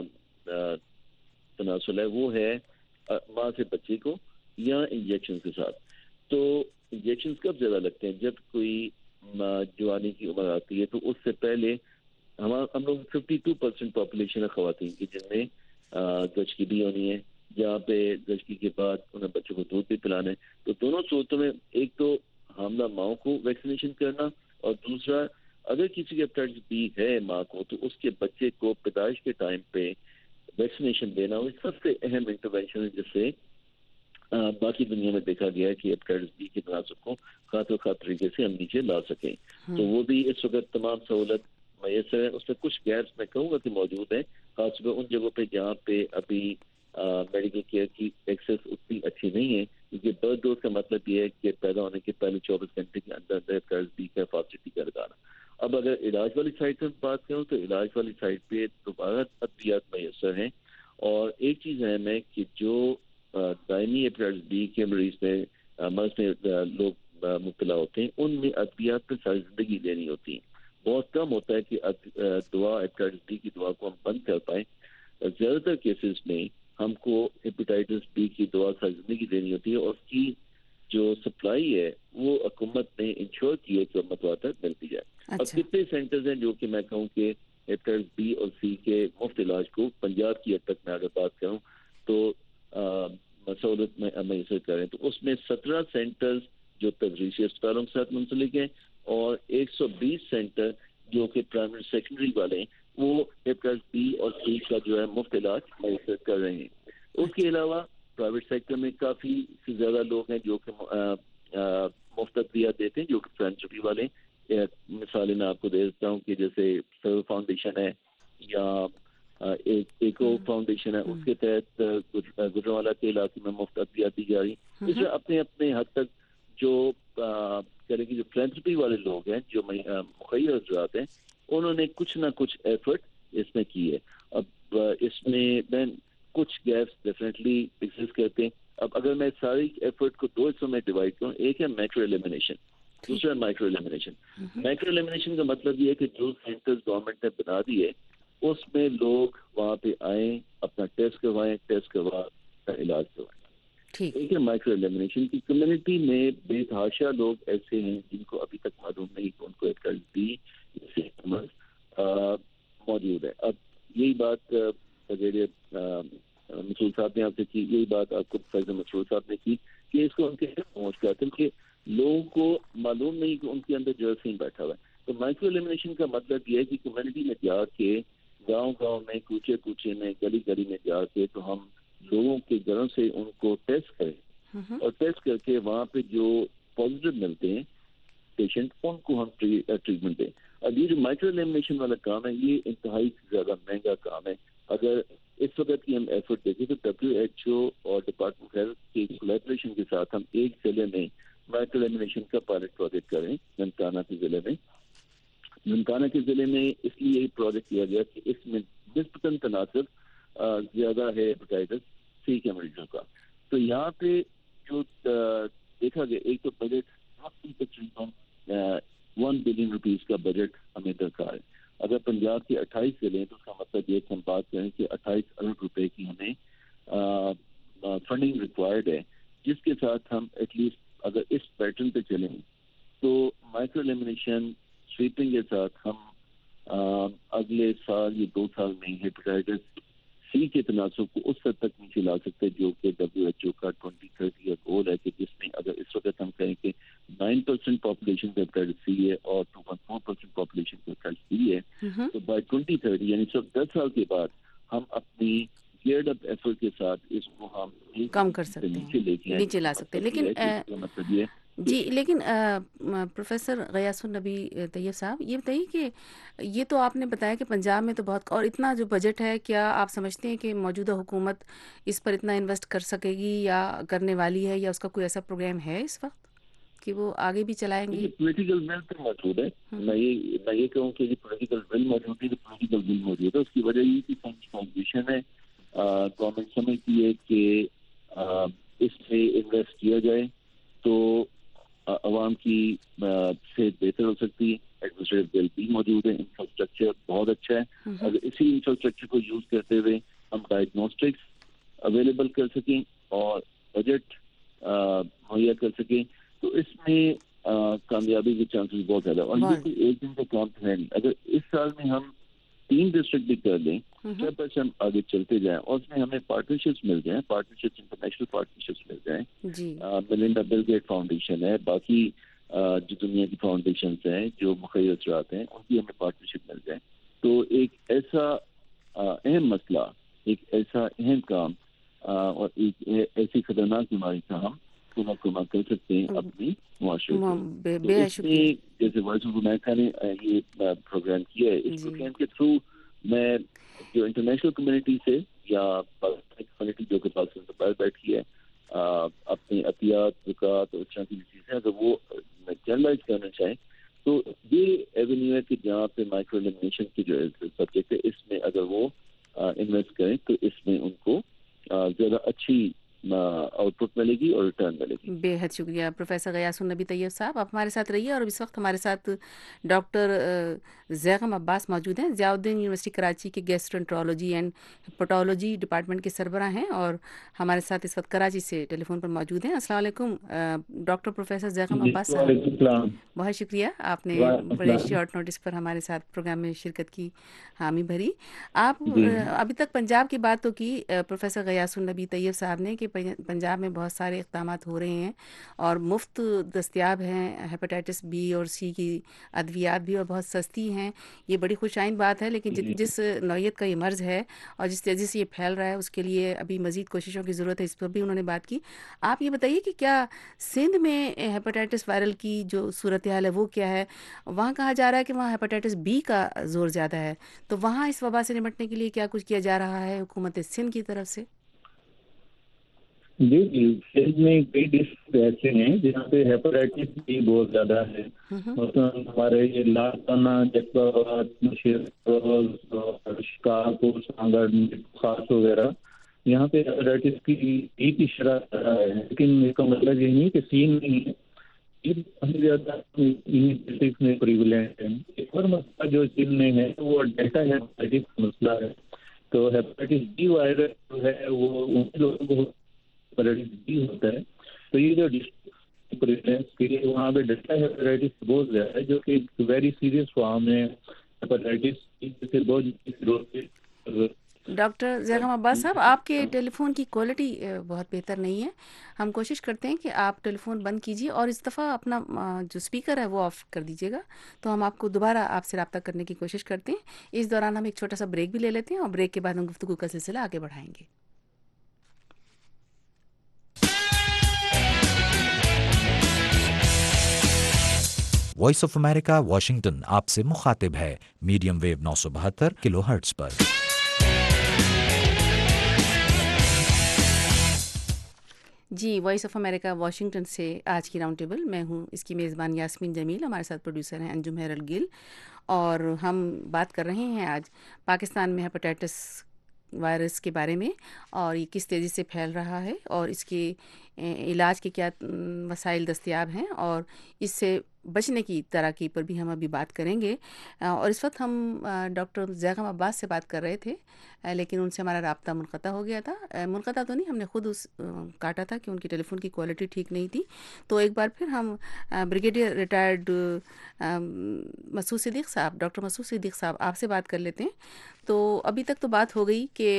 Speaker 4: تناسل ہے وہ ہے ماں سے بچے کو یا انجیکشن کے ساتھ. تو انجیکشن کب زیادہ لگتے ہیں؟ جب کوئی جوانی کی عمر آتی ہے, تو اس سے پہلے ہم لوگ 52% پاپولیشن ہے خواتین کی جن میں زچگی ہونی ہے, جہاں پہ زچگی کے بعد انہیں بچوں کو دودھ بھی پلانا ہے. تو دونوں صورتوں میں ایک تو حاملہ ماؤں کو ویکسینیشن کرنا, اور دوسرا اگر کسی کے ہیپیٹائٹس بی ہے ماں کو تو اس کے بچے کو پیدائش کے ٹائم پہ ویکسینیشن دینا. وہ سب سے اہم انٹروینشن ہے جس سے باقی دنیا میں دیکھا گیا ہے کہ ہیپیٹائٹس بی کے تناسب کو خاطر طریقے سے ہم نیچے لا سکیں. تو وہ بھی اس وقت تمام سہولت میسر ہے. اس میں کچھ گیپس میں کہوں گا کہ موجود ہیں, خاص طور ان جگہوں پہ جہاں پہ ابھی میڈیکل کیئر کی ایکسیس اتنی اچھی نہیں ہے, کیونکہ برتھ ڈوز کا مطلب یہ ہے کہ پیدا ہونے کے پہلے 24 گھنٹے کے اندر ہیپیٹائٹس بی کا فاسٹی کا لگانا. اب اگر علاج والی سائڈ سے بات کروں تو علاج والی سائڈ پہ دوبارہ ادویات میسر ہیں. اور ایک چیز اہم ہے کہ جو دائمی ہیپیٹائٹس بی کے مریض میں مرض میں لوگ مبتلا ہوتے ہیں, ان میں ادویات پہ ساری زندگی لینی ہوتی ہے. بہت کم ہوتا ہے کہ دوا ہیپیٹائٹس بی کی دوا کو ہم بند کر پائیں. زیادہ تر کیسز میں ہم کو ہیپیٹائٹس بی کی دوا ساری زندگی لینی ہوتی ہے, اور اس کی جو سپلائی ہے وہ حکومت نے انشور کی ہے کہ متواتر ملتی جائے. اب کتنے سینٹرز ہیں جو کہ میں کہوں کہ ہیپیٹائٹس بی اور سی کے مفت علاج کو پنجاب کی حد تک میں اگر بات کروں تو سہولت میں میسر کریں, تو اس میں 17 سینٹرز جو تدریسی اسپتالوں کے ساتھ منسلک ہیں اور 120 سینٹر جو کہ پرائمری سیکنڈری والے ہیں وہ ہیپیٹائٹس بی اور سی کا جو ہے مفت علاج میسر کر رہے ہیں. اس کے علاوہ پرائیویٹ سیکٹر میں کافی سے زیادہ لوگ ہیں جو کہ مفت ادویات دیتے ہیں, جو کہ فلانتھروپی والے. مثالیں میں آپ کو دے دیتا ہوں کہ جیسے سرو فاؤنڈیشن ہے یا ایکو فاؤنڈیشن ہے, اس کے تحت گجرانوالہ کے علاقے میں مفت ادویات دی جا رہی. اس میں اپنے اپنے حد تک جو کریں کہ جو فلانتھروپی والے لوگ ہیں, جو مخیر حضرات ہیں, انہوں نے کچھ نہ کچھ ایفرٹ اس میں کی ہے. اب اس میں کچھ گیپس ڈیفینیٹلی ایگزسٹ کرتے ہیں. اب اگر میں ساری ایفرٹ کو 2 حصوں میں ڈیوائڈ کروں, ایک ہے میکرو ایلیمینیشن, دوسرا مائکرو ایلیمینیشن. میکرو ایلیمینیشن کا مطلب یہ ہے کہ جو سینٹرز گورنمنٹ نے بنا دی ہے اس میں لوگ وہاں پہ آئیں, اپنا ٹیسٹ کروائیں, ٹیسٹ کروا کا علاج کروائیں. ایک ہے مائکرو ایلیمینیشن کی کمیونٹی میں بے تحاشا لوگ ایسے ہیں جن کو ابھی تک معلوم نہیں کہ ان کو ہیپیٹائٹس بی موجود ہے. اب یہی بات مسعود صاحب نے آپ سے کی, یہی بات آپ کو فیض مسعود صاحب نے کی کہ اس کو ان کے پہنچ گیا تھا کہ لوگوں کو معلوم نہیں کہ ان کے اندر جراثیم بیٹھا ہوا ہے. تو مائکرو ایلیمینیشن کا مطلب یہ ہے کہ کمیونٹی میں جا کے, گاؤں میں, کوچے کوچے میں, گلی گلی میں جا کے تو ہم لوگوں کے گھروں سے ان کو ٹیسٹ کریں, اور ٹیسٹ کر کے وہاں پہ جو پازیٹیو ملتے ہیں پیشنٹ ان کو ہم ٹریٹمنٹ دیں. اب یہ جو مائکرو ایلیمنیشن والا کام ہے یہ انتہائی زیادہ مہنگا کام ہے. اگر اس وقت کی ہم ایفرٹ دیکھیں تو WHO اور ڈپارٹمنٹ ہیلتھ کی کولیبریشن کے ساتھ ہم ایک ضلع میں مائکرو ایلیمنیشن کا پائلٹ پروجیکٹ کریں ننکانہ کے ضلع میں. ننکانہ کے ضلع میں اس لیے یہ پروجیکٹ کیا گیا کہ اس میں نسبتاً تناسب زیادہ ہے ہیپاٹائٹس سی کے مریضوں کا. تو یہاں پہ جو دیکھا گیا ایک تو بجٹ تقریباً 1 بلین روپیز کا بجٹ ہمیں درکار ہے. اگر پنجاب کے 28 ضلع ہیں تو اس کا مطلب یہ کہ ہم بات کریں کہ 28 ارب روپے کی ہمیں فنڈنگ ریکوائرڈ ہے, جس کے ساتھ ہم ایٹ لیسٹ اگر اس پیٹرن پہ چلیں تو مائکرو ایلیمنیشن سویپنگ کے ساتھ ہم اگلے سال یا 2 سال میں ہیپاٹائٹس سی کے تناسب کو اس حد تک نیچے لا سکتے ہیں جو کہ WHO کا 2030 کا گول ہے, کہ جس میں اگر اس وقت ہم کہیں کہ 9% پاپولیشن کا ہیپاٹائٹس سی ہے اور 2.4% پاپولیشن کا ہیپاٹائٹس سی ہے, تو بائی 2030 یعنی 10 سال کے بعد ہم اپنی گیئرڈ اپ ایفرٹ کے ساتھ اس کو ہم
Speaker 1: کم کر سکتے ہیں, نیچے لا سکتے ہیں. لیکن
Speaker 4: مطلب یہ
Speaker 1: جی, لیکن پروفیسر غیاث النبی طیب صاحب یہ بتائیے کہ یہ تو آپ نے بتایا کہ پنجاب میں تو بہت, اور اتنا جو بجٹ ہے, کیا آپ سمجھتے ہیں کہ موجودہ حکومت اس پر اتنا انویسٹ کر سکے گی یا کرنے والی ہے, یا اس کا کوئی ایسا پروگرام ہے اس وقت کہ وہ آگے بھی چلائیں گے؟
Speaker 4: پولیٹیکل ول تو موجود ہے. میں یہ کہوں کہ پولیٹیکل ول موجود ہے تو پولیٹیکل ول موجود ہے. اس کی وجہ یہ کہ فنڈیشن ہے, گورنمنٹ سمجھتی ہے کہ اس سے انویسٹ کیا جائے تو عوام کی صحت بہتر ہو سکتی ہے. ایڈمنسٹریٹو بل بھی موجود ہے, انفراسٹرکچر بہت اچھا ہے. اگر اسی انفراسٹرکچر کو یوز کرتے ہوئے ہم ڈائگنوسٹکس اویلیبل کر سکیں اور بجٹ مہیا کر سکیں تو اس میں کامیابی کے چانسز بہت زیادہ. اور یہ کوئی ایک دن کا کام تو ہے نہیں. اگر اس سال میں ہم 3 ڈسٹرکٹ بھی کر لیں, جب بس ہم آگے چلتے جائیں اور اس میں ہمیں پارٹنرشپس مل جائیں, پارٹنرشپس انٹرنیشنل پارٹنرشپس مل جائیں, ملنڈا بل گیٹ فاؤنڈیشن ہے, باقی جو دنیا کی فاؤنڈیشنز ہیں جو مخیر اثرات ہیں ان کی ہمیں پارٹنرشپ مل جائے تو ایک ایسا اہم مسئلہ, ایک ایسا اہم کام اور ایک ایسی خطرناک بیماری کا ہم کما کر سکتے ہیں اپنی معاشرے میں. جیسے وائس آف امریکہ نے یہ پروگرام کیا ہے, اس پروگرام کے تھرو میں جو انٹرنیشنل کمیونٹی سے یا پاکستانی کمیونٹی جو کہ پاکستان سے باہر بیٹھی ہے اپنی عطیات زکوٰۃ اور اس طرح کی چیزیں اگر وہ جنرلائز کرنا چاہیں تو یہ ایونیو ہے کہ جہاں پہ مائکرو ایلیمنیشن کی جو سبجیکٹ ہے اس میں اگر وہ انویسٹ کریں تو اس میں ان کو زیادہ اچھی آؤٹ پٹ ملے گی اور ریٹرن ملے گی.
Speaker 1: بے حد شکریہ پروفیسر غیاث النبی طیب صاحب, آپ ہمارے ساتھ رہیے. اور اس وقت ہمارے ساتھ ڈاکٹر زیغم عباس موجود ہیں, ضیاء الدین یونیورسٹی کراچی کے گیسٹرنٹرولوجی اینڈ ہیپاٹولوجی ڈپارٹمنٹ کے سربراہ ہیں اور ہمارے ساتھ اس وقت کراچی سے ٹیلی فون پر موجود ہیں. السلام علیکم ڈاکٹر پروفیسر زیغم عباس صاحب. بہت شکریہ, آپ نے بڑے شارٹ نوٹس پر ہمارے ساتھ پروگرام میں شرکت کی, حامی بھری. آپ ابھی تک پنجاب کی بات تو کی پروفیسر غیاث النبی طیب صاحب نے کہ پنجاب میں بہت سارے اقدامات ہو رہے ہیں اور مفت دستیاب ہیں ہیپاٹائٹس بی اور سی کی ادویات بھی, اور بہت سستی ہیں. یہ بڑی خوش آئند بات ہے, لیکن جس نوعیت کا یہ مرض ہے اور جس تیزی سے یہ پھیل رہا ہے اس کے لیے ابھی مزید کوششوں کی ضرورت ہے. اس پر بھی انہوں نے بات کی. آپ یہ بتائیے کہ کیا سندھ میں ہیپاٹائٹس وائرل کی جو صورتحال ہے وہ کیا ہے؟ وہاں کہا جا رہا ہے کہ وہاں ہیپاٹائٹس بی کا زور زیادہ ہے, تو وہاں اس وبا سے نمٹنے کے لیے کیا کچھ کیا جا رہا ہے حکومت سندھ کی طرف سے؟
Speaker 6: جی سندھ میں کئی ڈسٹرکٹ ایسے ہیں جہاں پہ ہیپاٹائٹس بھی بہت زیادہ ہے. مثلاً ہمارے یہ لاڑکانہ, جذبہ آباد, شکارپور, سانگڑ, خاص وغیرہ, یہاں پہ ہیپاٹائٹس کی کی شرح ہے. لیکن اس کا مطلب یہ نہیں کہ سین نہیں ہے, یہ زیادہ انہیں ڈسٹرکٹ میں پریولنٹ ہے. ایک اور مسئلہ جو سندھ میں ہے وہ ڈیلٹا ہیپاٹائٹس کا مسئلہ ہے. تو ہیپاٹائٹس بی وائرس جو ہے وہ ان لوگوں کو ہیپاٹائٹس بی ہوتا ہے. تو یہ جو ڈسٹرکٹ کے لیے وہاں پہ ڈیلٹا ہیپاٹائٹس بہت زیادہ ہے, جو کہ ویری سیریس فارم ہے ہیپاٹائٹس سے بہت.
Speaker 1: ڈاکٹر زیغم عباس صاحب, آپ کے ٹیلی فون کی کوالٹی بہت بہتر نہیں ہے. ہم کوشش کرتے ہیں کہ آپ ٹیلی فون بند کیجیے اور اس دفعہ اپنا جو اسپیکر ہے وہ آف کر دیجیے گا, تو ہم آپ کو دوبارہ آپ سے رابطہ کرنے کی کوشش کرتے ہیں. اس دوران ہم ایک چھوٹا سا بریک بھی لے لیتے ہیں اور بریک کے بعد ہم گفتگو کا سلسلہ آگے بڑھائیں گے.
Speaker 7: वॉइस ऑफ अमेरिका वाशिंगटन आपसे मुखातिब है मीडियम वेव 972 किलोहर्ट्ज पर।
Speaker 1: जी, वॉइस ऑफ अमेरिका वाशिंगटन से आज की राउंड टेबल, मैं हूँ इसकी मेज़बान यास्मीन जमील, हमारे साथ प्रोड्यूसर हैं अंजुम हैरल गिल, और हम बात कर रहे हैं आज पाकिस्तान में हेपेटाइटिस वायरस के बारे में, और ये किस तेज़ी से फैल रहा है और इसके इलाज के क्या वसाइल दस्तयाब हैं, और इससे बचने की तरक्की पर भी हम अभी बात करेंगे। और इस वक्त हम डॉक्टर ज़ैगम अब्बास से बात कर रहे थे, लेकिन उनसे हमारा राब्ता मुनक़ता हो गया था। मुनक़ता तो नहीं, हमने ख़ुद काटा था कि उनकी टेलीफोन की क्वालिटी ठीक नहीं थी। तो एक बार फिर हम ब्रिगेडियर रिटायर्ड मसूद सिद्दीक़ साहब, डॉक्टर मसूद सिद्दीक़ साहब, आपसे बात कर लेते हैं। तो अभी तक तो बात हो गई कि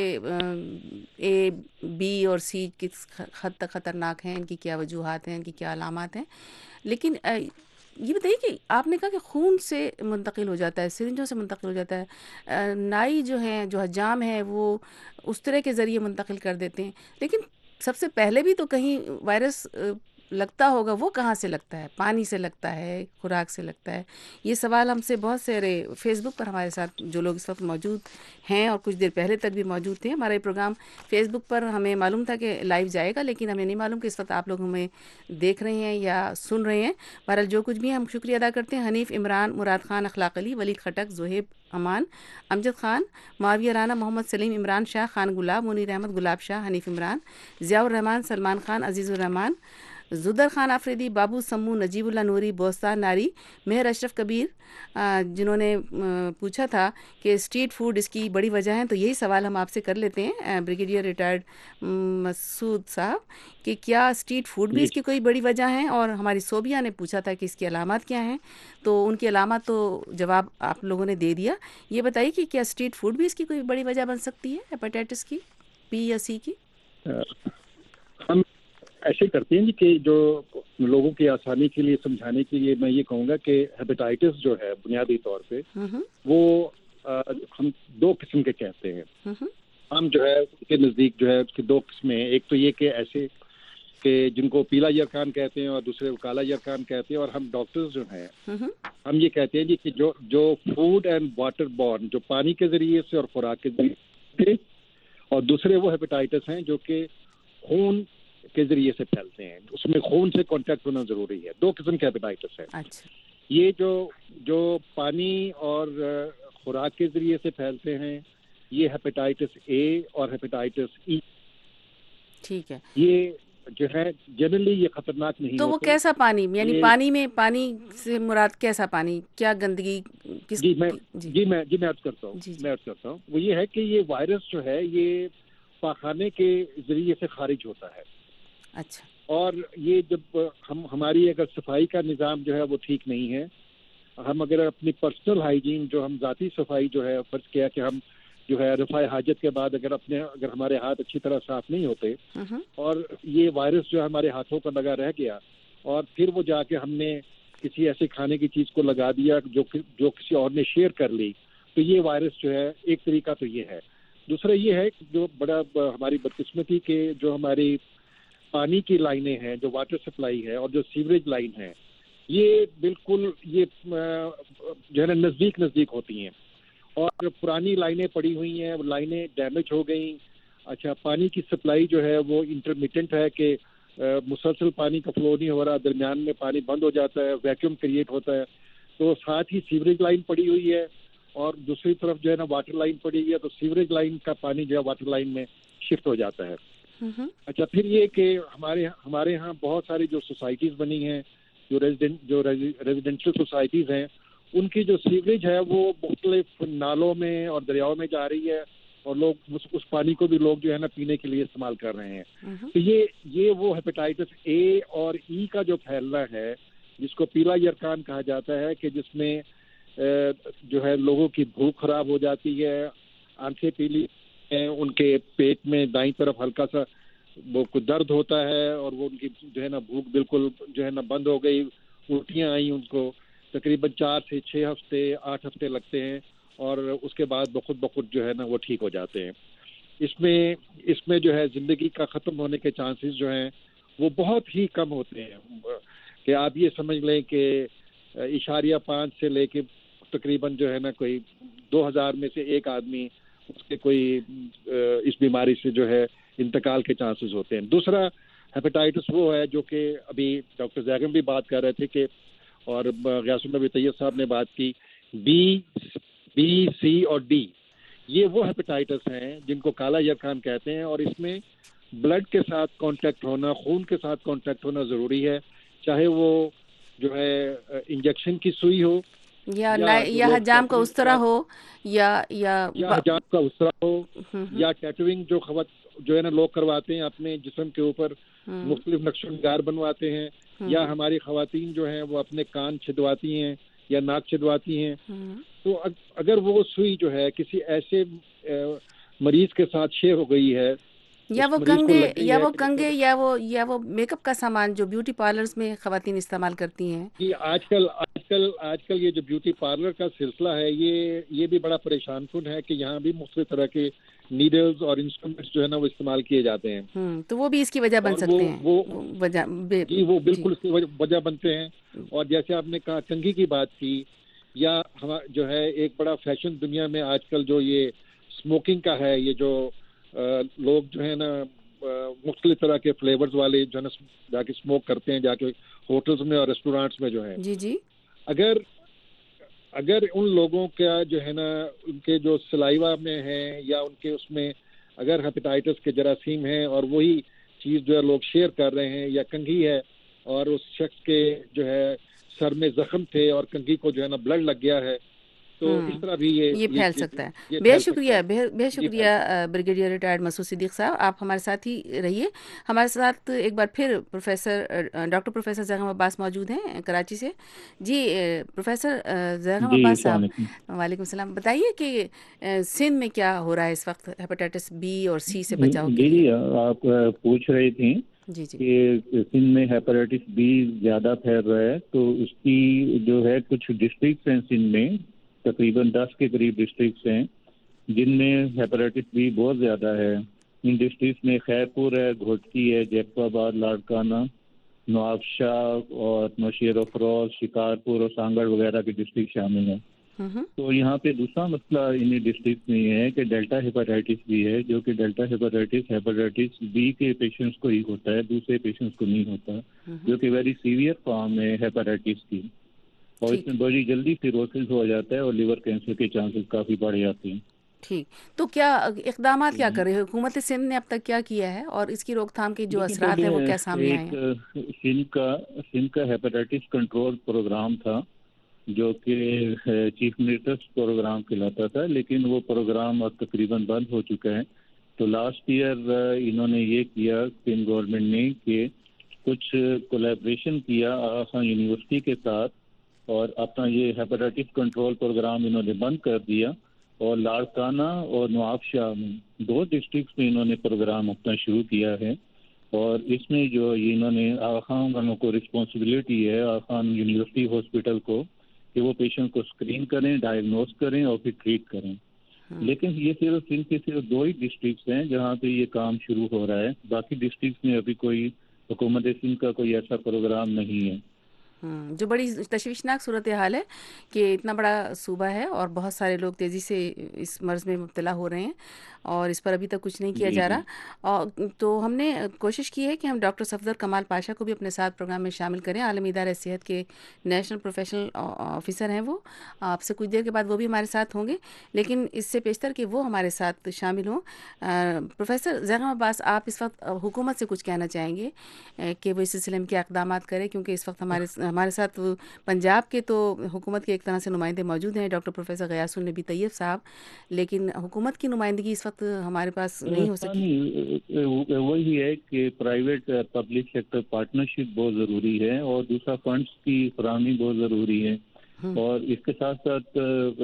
Speaker 1: ए, बी और सी किस हद तक ख़तरनाक हैं, इनकी क्या वजूहात हैं, इनकी क्या अलामात हैं, लेकिन ये बताइए कि आपने कहा कि खून से मुंतकिल हो जाता है, सिरिंजों से मुंतकिल हो जाता है, नाई जो हैं, जो हजाम है, वो उस तरह के ज़रिए मुंतकिल कर देते हैं, लेकिन सबसे पहले भी तो कहीं वायरस लगता होगा, वो कहाँ से लगता है? पानी से लगता है, खुराक से लगता है? ये सवाल हमसे बहुत सारे फेसबुक पर हमारे साथ जो लोग इस वक्त मौजूद हैं और कुछ देर पहले तक भी मौजूद थे। हमारा ये प्रोग्राम फेसबुक पर हमें मालूम था कि लाइव जाएगा, लेकिन हमें नहीं मालूम कि इस वक्त आप लोग हमें देख रहे हैं या सुन रहे हैं। बहरहाल जो कुछ भी हम शुक्रिया अदा करते हैं हनीफ इमरान, मुराद खान, अखलाक अली, वलीद खटक, ज़ुहैब अमान, अमजद खान, माविया राना, मोहम्मद सलीम, इमरान शाह, खान गुलाब, मुनीर अहमद, गुलाब शाह, हनीफ इमरान, ज़ियाउर रहमान, सलमान खान, अजीज़ुर रहमान, जुदर खान आफरीदी, बाबू सम्मू, नजीबुल्ला नूरी, बोस्तान नारी, मेहर अशरफ कबीर, जिन्होंने पूछा था कि स्ट्रीट फूड इसकी बड़ी वजह है, तो यही सवाल हम आपसे कर लेते हैं ब्रिगेडियर रिटायर्ड मसूद साहब, कि क्या स्ट्रीट फूड भी इसकी कोई बड़ी वजह है? और हमारी सोबिया ने पूछा था कि इसकी अलामत क्या हैं, तो उनकी अलामत तो जवाब आप लोगों ने दे दिया। ये बताइए कि क्या स्ट्रीट फूड भी इसकी कोई बड़ी वजह बन सकती है हेपेटाइटिस की, बी या सी की?
Speaker 3: हम ऐसे करते हैं जी कि जो लोगों की आसानी के लिए समझाने के लिए मैं ये कहूँगा कि हेपेटाइटिस जो है बुनियादी तौर पे वो हम दो किस्म के कहते हैं। हम जो है उसके नज़दीक जो है उसकी दो किस्में हैं। एक तो ये कि ऐसे कि जिनको पीला यरकान कहते हैं और दूसरे को काला यरकान कहते हैं, और हम डॉक्टर्स जो हैं हम ये कहते हैं जी कि जो फूड एंड वाटर बॉर्न, जो पानी के ज़रिए से और खुराक के ज़रिए से, और दूसरे वो हेपेटाइटिस हैं जो कि खून के जरिए से फैलते हैं, उसमें खून से कांटेक्ट होना जरूरी है। दो किस्म के हेपेटाइटिस है।
Speaker 1: अच्छा।
Speaker 3: ये जो पानी और खुराक के जरिए से फैलते हैं, ये हेपेटाइटिस ए और हेपेटाइटिस ई।
Speaker 1: ठीक है।
Speaker 3: ये जो है जनरली ये खतरनाक नहीं
Speaker 1: तो
Speaker 3: होते।
Speaker 1: वो कैसा पानी, यानी पानी से मुराद कैसा पानी, क्या गंदगी किस?
Speaker 3: जी मैं अर्ज करता हूँ। वो ये है कि ये वायरस जो है ये पाखाने के जरिए से खारिज होता है।
Speaker 1: अच्छा।
Speaker 3: और ये जब हमारी अगर सफाई का निज़ाम जो है वो ठीक नहीं है, हम अगर अपनी पर्सनल हाइजीन, जो हम ज़ाती सफाई जो है, फर्ज किया कि हम जो है रफ़ाए हाजत के बाद अगर हमारे हाथ अच्छी तरह साफ नहीं होते और ये वायरस जो हमारे हाथों पर लगा रह गया और फिर वो जाके हमने किसी ऐसे खाने की चीज़ को लगा दिया जो किसी और ने शेयर कर ली, तो ये वायरस जो है, एक तरीका तो ये है। दूसरा ये है जो बड़ा हमारी बदकिस्मती के जो हमारी पानी की लाइनें हैं, जो वाटर सप्लाई है और जो सीवरेज लाइन है, ये बिल्कुल ये जो है नज़दीक होती हैं और पुरानी लाइनें पड़ी हुई हैं, वो लाइनें डैमेज हो गई। अच्छा, पानी की सप्लाई जो है वो इंटरमिटेंट है कि मुसलसल पानी का फ्लो नहीं हो रहा, दरमियान में पानी बंद हो जाता है, वैक्यूम क्रिएट होता है। तो साथ ही सीवरेज लाइन पड़ी हुई है और दूसरी तरफ जो है ना वाटर लाइन पड़ी हुई है, तो सीवरेज लाइन का पानी जो है वाटर लाइन में शिफ्ट हो जाता है। अच्छा, फिर ये कि हमारे यहाँ बहुत सारी जो सोसाइटीज़ बनी हैं, जो रेजिडेंशियल सोसाइटीज़ हैं, उनकी जो सीवरेज है वो मुख्तलिफ नालों में और दरियाओं में जा रही है और लोग उस पानी को भी लोग जो है ना पीने के लिए इस्तेमाल कर रहे हैं। तो ये वो हेपेटाइटिस ए और ई का जो फैलना है, जिसको पीला यरकान कहा जाता है, कि जिसमें जो है लोगों की भूख खराब हो जाती है, आंखें पीली, उनके पेट में दाईं तरफ हल्का सा वो कुछ दर्द होता है और वो उनकी जो है ना भूख बिल्कुल जो है ना बंद हो गई, उल्टियाँ आई उनको। तकरीबन 4 से 6 हफ्ते 8 हफ्ते लगते हैं और उसके बाद बखुद जो है ना वो ठीक हो जाते हैं। इसमें जो है ज़िंदगी का ख़त्म होने के चांसेस जो हैं वो बहुत ही कम होते हैं। कि आप ये समझ लें कि 0.5 سے لے کے تقریباً جو ہے نا کوئی 2000 میں سے ایک آدمی اس کے کوئی اس بیماری سے جو ہے انتقال کے چانسز ہوتے ہیں. دوسرا ہیپیٹائٹس وہ ہے جو کہ ابھی ڈاکٹر زیغم بھی بات کر رہے تھے کہ اور غیاث النبی طیب صاحب نے بات کی, بی سی اور ڈی, یہ وہ ہیپیٹائٹس ہیں جن کو کالا یرقان کہتے ہیں, اور اس میں بلڈ کے ساتھ کانٹیکٹ ہونا, خون کے ساتھ کانٹیکٹ ہونا ضروری ہے, چاہے وہ جو ہے انجیکشن کی سوئی ہو
Speaker 1: یا حجام کا استرا ہو یا
Speaker 3: حجام کا استرا ہو یا ٹیٹوئنگ جو ہے نا لوگ کرواتے ہیں اپنے جسم کے اوپر, مختلف نقش و نگار بنواتے ہیں, یا ہماری خواتین جو ہیں وہ اپنے کان چھدواتی ہیں یا ناک چھدواتی ہیں. تو اگر وہ سوئی جو ہے کسی ایسے مریض کے ساتھ شیئر ہو گئی ہے,
Speaker 1: یا وہ کنگے یا وہ میک اپ کا سامان جو بیوٹی پارلرز میں خواتین استعمال کرتی ہیں.
Speaker 3: جی آج کل یہ جو بیوٹی پارلر کا سلسلہ ہے یہ بھی بڑا پریشان کن ہے کہ یہاں بھی مختلف طرح کے نیڈلز اور انسٹرومنٹس جو ہے نا وہ استعمال کیے جاتے ہیں.
Speaker 1: تو وہ بھی اس کی وجہ بن سکتے ہیں.
Speaker 3: جی وہ بالکل اس کی وجہ بنتے ہیں. اور جیسے آپ نے کہا کنگھی کی بات کی, یا جو ہے ایک بڑا فیشن دنیا میں آج کل جو یہ اسموکنگ کا ہے, یہ جو لوگ جو ہے نا مختلف طرح کے فلیورز والے جو ہے نا جا کے اسموک کرتے ہیں جا کے ہوٹلز میں اور ریسٹورینٹس میں جو ہے.
Speaker 1: جی
Speaker 3: اگر ان لوگوں کا جو ہے نا ان کے جو سلائیوا میں ہے یا ان کے اس میں اگر ہیپیٹائٹس کے جراثیم ہیں اور وہی چیز جو ہے لوگ شیئر کر رہے ہیں, یا کنگھی ہے اور اس شخص کے جو ہے سر میں زخم تھے اور کنگھی کو جو ہے نا بلڈ لگ گیا ہے, تو اس طرح بھی یہ
Speaker 1: پھیل سکتا ہے. بے شکریہ بریگیڈیئر ریٹائرڈ مسعود صدیق صاحب, آپ ہمارے ساتھ ہی رہیے. ہمارے ساتھ ایک بار پھر ڈاکٹر پروفیسر زیغم عباس موجود ہیں کراچی سے. جی پروفیسر زیغم عباس صاحب, وعلیکم السلام. بتائیے کہ سندھ میں کیا ہو رہا ہے اس وقت ہیپیٹائٹس بی اور سی سے بچاؤ کے لیے.
Speaker 6: جی آپ پوچھ رہی تھیں کہ سندھ میں ہیپیٹائٹس بی زیادہ پھیل رہا ہے, تو اس کی جو ہے کچھ ڈسٹرکٹس ہیں سندھ میں, تقریباً 10 کے قریب ڈسٹرکٹس ہیں جن میں ہیپیٹائٹس بی بہت زیادہ ہے. ان ڈسٹرکٹس میں خیرپور ہے, گھوٹکی ہے, جیکو آباد, لاڑکانہ, نوابشاہ اور نوشیر افروز, شکارپور اور سانگڑ وغیرہ کے ڈسٹرکٹ شامل ہیں. تو یہاں پہ دوسرا مسئلہ انہیں ڈسٹرکٹ میں یہ ہے کہ ڈیلٹا ہیپیٹائٹس بھی ہے, جو کہ ڈیلٹا ہیپیٹائٹس بی کے پیشنٹس کو ہی ہوتا ہے, دوسرے پیشنٹس کو نہیں ہوتا, جو کہ ویری سیویئر فارم ہے ہیپیٹائٹس کی, اور اس میں بڑی جلدی سیروسس ہو جاتا ہے اور لیور کینسر کے چانسز کافی بڑھ جاتے ہیں.
Speaker 1: ٹھیک, تو کیا اقدامات کیا کر رہے ہیں حکومت سندھ نے اب تک کیا کیا ہے, اور اس کی روک تھام کے جو اثرات ہیں وہ کیا سامنے آئے ہیں؟
Speaker 6: سندھ کا ہیپیٹائٹس کنٹرول پروگرام تھا جو کہ چیف منسٹرز پروگرام کہلاتا تھا, لیکن وہ پروگرام اب تقریباً بند ہو چکا ہے. تو لاسٹ ایئر انہوں نے یہ کیا سندھ گورنمنٹ نے کہ کچھ کولیبریشن کیا آغا خان یونیورسٹی کے ساتھ, اور اپنا یہ ہیپیٹائٹس کنٹرول پروگرام انہوں نے بند کر دیا, اور لاڑکانہ اور نوابشاہ میں 2 ڈسٹرکٹس میں انہوں نے پروگرام اپنا شروع کیا ہے. اور اس میں جو انہوں نے آغا خان والوں کو رسپانسبلٹی ہے آغا خان یونیورسٹی ہاسپٹل کو کہ وہ پیشنٹ کو اسکرین کریں, ڈائگنوز کریں اور پھر ٹریٹ کریں. لیکن یہ صرف سندھ کے صرف 2 ہی ڈسٹرکٹس ہیں جہاں پہ یہ کام شروع ہو رہا ہے, باقی ڈسٹرکٹس میں ابھی کوئی حکومت سندھ کا کوئی ایسا پروگرام نہیں ہے.
Speaker 1: جو بڑی تشویشناک صورتحال ہے کہ اتنا بڑا صوبہ ہے اور بہت سارے لوگ تیزی سے اس مرض میں مبتلا ہو رہے ہیں اور اس پر ابھی تک کچھ نہیں کیا جا رہا. تو ہم نے کوشش کی ہے کہ ہم ڈاکٹر صفدر کمال پاشا کو بھی اپنے ساتھ پروگرام میں شامل کریں. عالمی ادارہ صحت کے نیشنل پروفیشنل آفیسر ہیں وہ, آپ سے کچھ دیر کے بعد وہ بھی ہمارے ساتھ ہوں گے, لیکن اس سے پیشتر کہ وہ ہمارے ساتھ شامل ہوں. پروفیسر زیغم عباس, آپ اس وقت حکومت سے کچھ کہنا چاہیں گے کہ وہ اس سلسلے میں کیا اقدامات کریں, کیونکہ اس وقت ہمارے ساتھ پنجاب کے تو حکومت کے ایک طرح سے نمائندے موجود ہیں ڈاکٹر پروفیسر غیاث النبی طیب صاحب, لیکن حکومت کی نمائندگی اس وقت ہمارے پاس نہیں ہو سکی.
Speaker 6: وہی ہے کہ پرائیویٹ پبلک سیکٹر پارٹنرشپ بہت ضروری ہے, اور دوسرا فنڈس کی فراہمی بہت ضروری ہے, اور اس کے ساتھ ساتھ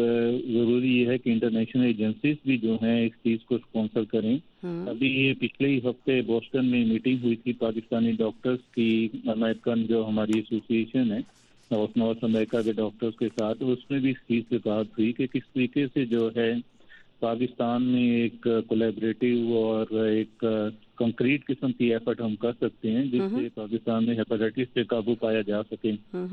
Speaker 6: ضروری یہ ہے کہ انٹرنیشنل ایجنسیز بھی جو ہیں اس چیز کو اسپانسر کریں. ابھی یہ پچھلے ہی ہفتے بوسٹن میں میٹنگ ہوئی تھی پاکستانی ڈاکٹرز کی, امریکن جو ہماری ایسوسیشن ہے نارتھ امریکہ کے ڈاکٹرز کے ساتھ, اس میں بھی اس چیز پہ بات ہوئی کہ کس طریقے سے جو ہے پاکستان میں ایک کولیبریٹو اور ایک کنکریٹ قسم کی ایفرٹ ہم کر سکتے ہیں جس سے پاکستان میں ہیپیٹائٹس پہ قابو پایا جا سکے.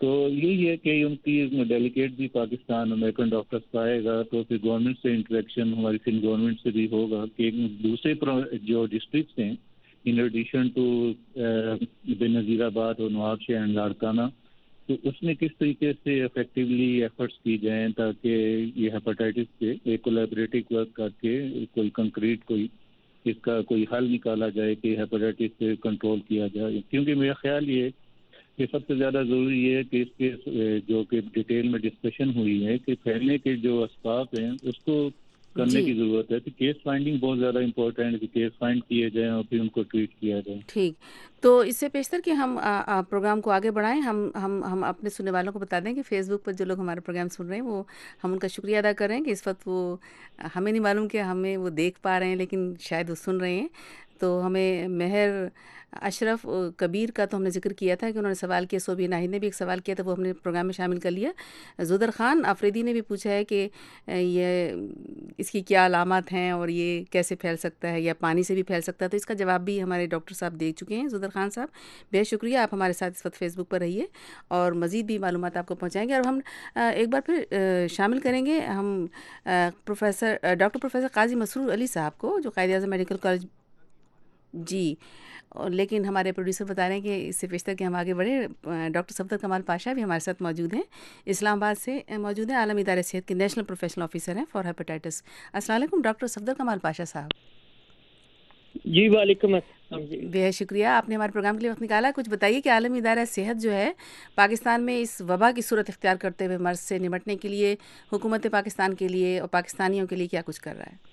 Speaker 6: تو یہی ہے کہ ان کی ڈیلیگیٹ بھی پاکستان امریکن ڈاکٹرس آئے گا تو پھر گورنمنٹ سے انٹریکشن ہماری سندھ گورنمنٹ سے بھی ہوگا کہ دوسرے جو ڈسٹرکٹس ہیں ان ایڈیشن ٹو بے نظیر آباد اور نواب شہر اینڈ لاڑکانہ، تو اس میں کس طریقے سے افیکٹولی ایفرٹس کی جائیں تاکہ یہ ہیپاٹائٹس پہ ایک کولیبریٹو ورک کر کے کوئی کنکریٹ کوئی اس کا کوئی حل نکالا جائے کہ ہیپاٹائٹس پہ کنٹرول کیا جائے. کیونکہ میرا خیال یہ ہے کہ سب سے زیادہ ضروری یہ ہے کہ اس کے جو کہ ڈیٹیل میں ڈسکشن ہوئی ہے کہ پھیلنے کے جو اسباب ہیں اس کو کرنے کی ضرورت ہے. تو کیس فائنڈنگ بہت زیادہ امپورٹنٹ ہے کہ کیس فائنڈ کیے جائیں اور پھر ان کو ٹریٹ کیا جائے.
Speaker 1: ٹھیک، تو اس سے پیشتر کہ ہم پروگرام کو آگے بڑھائیں، ہم اپنے سننے والوں کو بتا دیں کہ فیس بک پر جو لوگ ہمارا پروگرام سن رہے ہیں وہ ہم ان کا شکریہ ادا کر رہے ہیں کہ اس وقت وہ ہمیں نہیں معلوم کہ ہمیں وہ دیکھ پا رہے ہیں، لیکن شاید وہ سن رہے ہیں. تو ہمیں مہر اشرف کبیر کا تو ہم نے ذکر کیا تھا کہ انہوں نے سوال کیا، صوبی ناہید نے بھی ایک سوال کیا تھا، وہ ہم نے پروگرام میں شامل کر لیا. زدر خان آفریدی نے بھی پوچھا ہے کہ یہ اس کی کیا علامات ہیں اور یہ کیسے پھیل سکتا ہے یا پانی سے بھی پھیل سکتا ہے، تو اس کا جواب بھی ہمارے ڈاکٹر صاحب دے چکے ہیں. زدر خان صاحب بہت شکریہ، آپ ہمارے ساتھ اس وقت فیس بک پر رہیے اور مزید بھی معلومات آپ کو پہنچائیں گے. اور ہم ایک بار پھر شامل کریں گے ہم ڈاکٹر پروفیسر قاضی مسرور علی صاحب کو، جو قائد اعظم میڈیکل کالج جی. لیکن ہمارے پروڈیوسر بتا رہے ہیں کہ اس سے پیشتر کہ ہم آگے بڑھیں، ڈاکٹر صفدر کمال پاشا بھی ہمارے ساتھ موجود ہیں، اسلام آباد سے موجود ہیں، عالمی ادارے صحت کے نیشنل پروفیشنل آفیسر ہیں فار ہیپاٹائٹس. السلام علیکم ڈاکٹر صفدر کمال پاشا صاحب.
Speaker 8: جی وعلیکم السلام. جی
Speaker 1: بہت شکریہ، آپ نے ہمارے پروگرام کے لیے وقت نکالا. کچھ بتائیے کہ عالمی ادارہ صحت جو ہے پاکستان میں اس وبا کی صورت اختیار کرتے ہوئے مرض سے نمٹنے کے لیے حکومت پاکستان کے لیے اور پاکستانیوں کے لیے کیا کچھ کر رہا ہے؟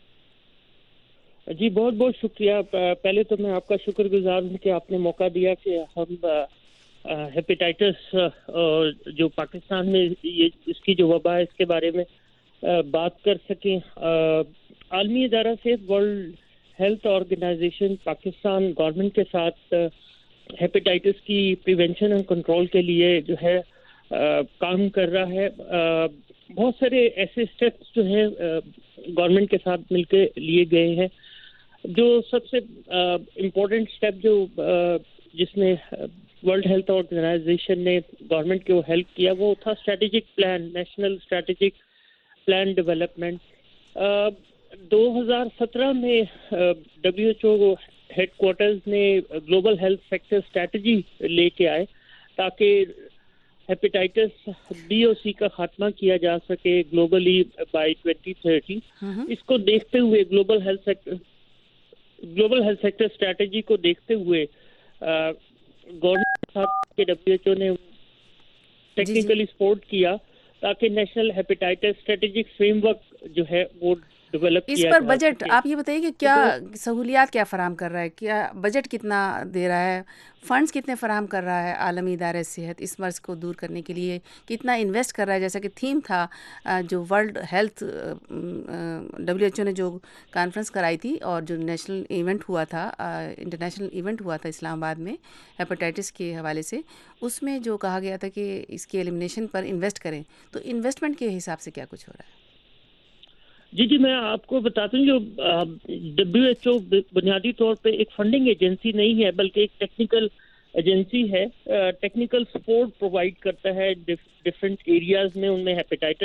Speaker 8: جی بہت بہت شکریہ. پہلے تو میں آپ کا شکر گزار ہوں کہ آپ نے موقع دیا کہ ہم ہیپیٹائٹس جو پاکستان میں یہ اس کی جو وبا ہے اس کے بارے میں بات کر سکیں. عالمی ادارہ صحت World Health Organization Pakistan government کے ساتھ ہیپیٹائٹس کی پریونشن اور کنٹرول کے لیے جو ہے کام کر رہا ہے. بہت سارے ایسے اسٹیپس جو ہیں گورنمنٹ کے ساتھ مل کے لیے گئے ہیں. جو سب سے امپورٹنٹ اسٹیپ جو جس میں ورلڈ ہیلتھ آرگنائزیشن نے گورنمنٹ کو ہیلپ کیا وہ تھا strategic plan, national strategic plan development. 2017 میں WHO ہیڈ کوارٹرز نے گلوبل ہیلتھ سیکٹر اسٹریٹجی لے کے آئے تاکہ ہیپیٹائٹس بی اور سی کا خاتمہ کیا جا سکے گلوبلی بائی 2030. اس کو دیکھتے ہوئے گلوبل ہیلتھ سیکٹر اسٹریٹجی کو دیکھتے ہوئے گورنمنٹ کے WHO نے ٹیکنیکلی سپورٹ کیا تاکہ national hepatitis strategic framework جو ہے وہ ڈیولپ
Speaker 1: اس
Speaker 8: کیا
Speaker 1: پر
Speaker 8: جا
Speaker 1: بجٹ
Speaker 8: سکے.
Speaker 1: آپ یہ بتائیے کہ کیا سہولیات کیا فراہم کر رہا ہے، کیا بجٹ کتنا دے رہا ہے، فنڈز کتنے فراہم کر رہا ہے عالمی ادارہ صحت اس مرض کو دور کرنے کے لیے، کتنا انویسٹ کر رہا ہے؟ جیسا کہ تھیم تھا جو ورلڈ ہیلتھ WHO نے جو کانفرنس کرائی تھی اور جو نیشنل ایونٹ ہوا تھا، انٹرنیشنل ایونٹ ہوا تھا اسلام آباد میں ہیپاٹائٹس کے حوالے سے، اس میں جو کہا گیا تھا کہ اس کے ایلیمنیشن پر انویسٹ کریں، تو انویسٹمنٹ کے حساب سے کیا کچھ ہو رہا ہے؟
Speaker 8: جی میں آپ کو بتاتا ہوں جو WHO بنیادی طور پہ ایک فنڈنگ ایجنسی نہیں ہے بلکہ ایک ٹیکنیکل ایجنسی ہے. ٹیکنیکل سپورٹ پرووائڈ کرتا ہے ڈفرینٹ ایریاز میں، ان میں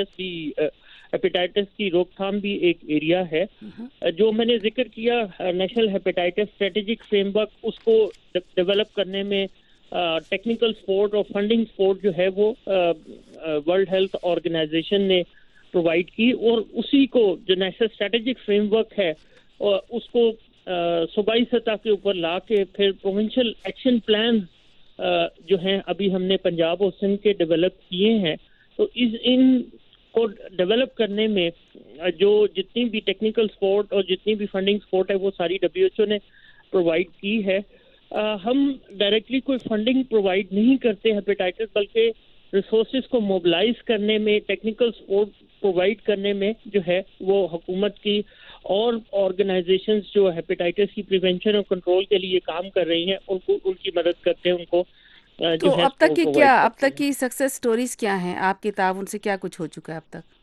Speaker 8: ہیپیٹائٹس کی روک تھام بھی ایک ایریا ہے. جو میں نے ذکر کیا national hepatitis strategic framework, اس کو ڈیولپ کرنے میں ٹیکنیکل سپورٹ اور فنڈنگ سپورٹ جو ہے وہ ورلڈ ہیلتھ آرگنائزیشن نے پرووائڈ کی، اور اسی کو جو نیشنل اسٹریٹجک فریم ورک ہے اس کو صوبائی سطح کے اوپر لا کے پھر پروونشل ایکشن پلانز جو ہیں ابھی ہم نے پنجاب اور سندھ کے ڈیولپ کیے ہیں. تو ان کو ڈیولپ کرنے میں جو جتنی بھی ٹیکنیکل سپورٹ اور جتنی بھی فنڈنگ سپورٹ ہے وہ ساری WHO نے پرووائڈ کی ہے. ہم ڈائریکٹلی کوئی فنڈنگ پرووائڈ نہیں کرتے ہیپیٹائٹس، بلکہ ریسورسز کو موبلائز کرنے میں، ٹیکنیکل سپورٹ پرووائڈ کرنے میں جو ہے وہ حکومت کی اور آرگنائزیشنز جو ہیپیٹائٹس کی پریونشن اور کنٹرول کے لیے کام کر رہی ہیں ان کی مدد کرتے ہیں، ان کو
Speaker 1: تو اب تک کی سکسیس سٹوریز کیا ہیں؟ آپ کے تعاون سے کیا کچھ ہو چکا ہے اب تک؟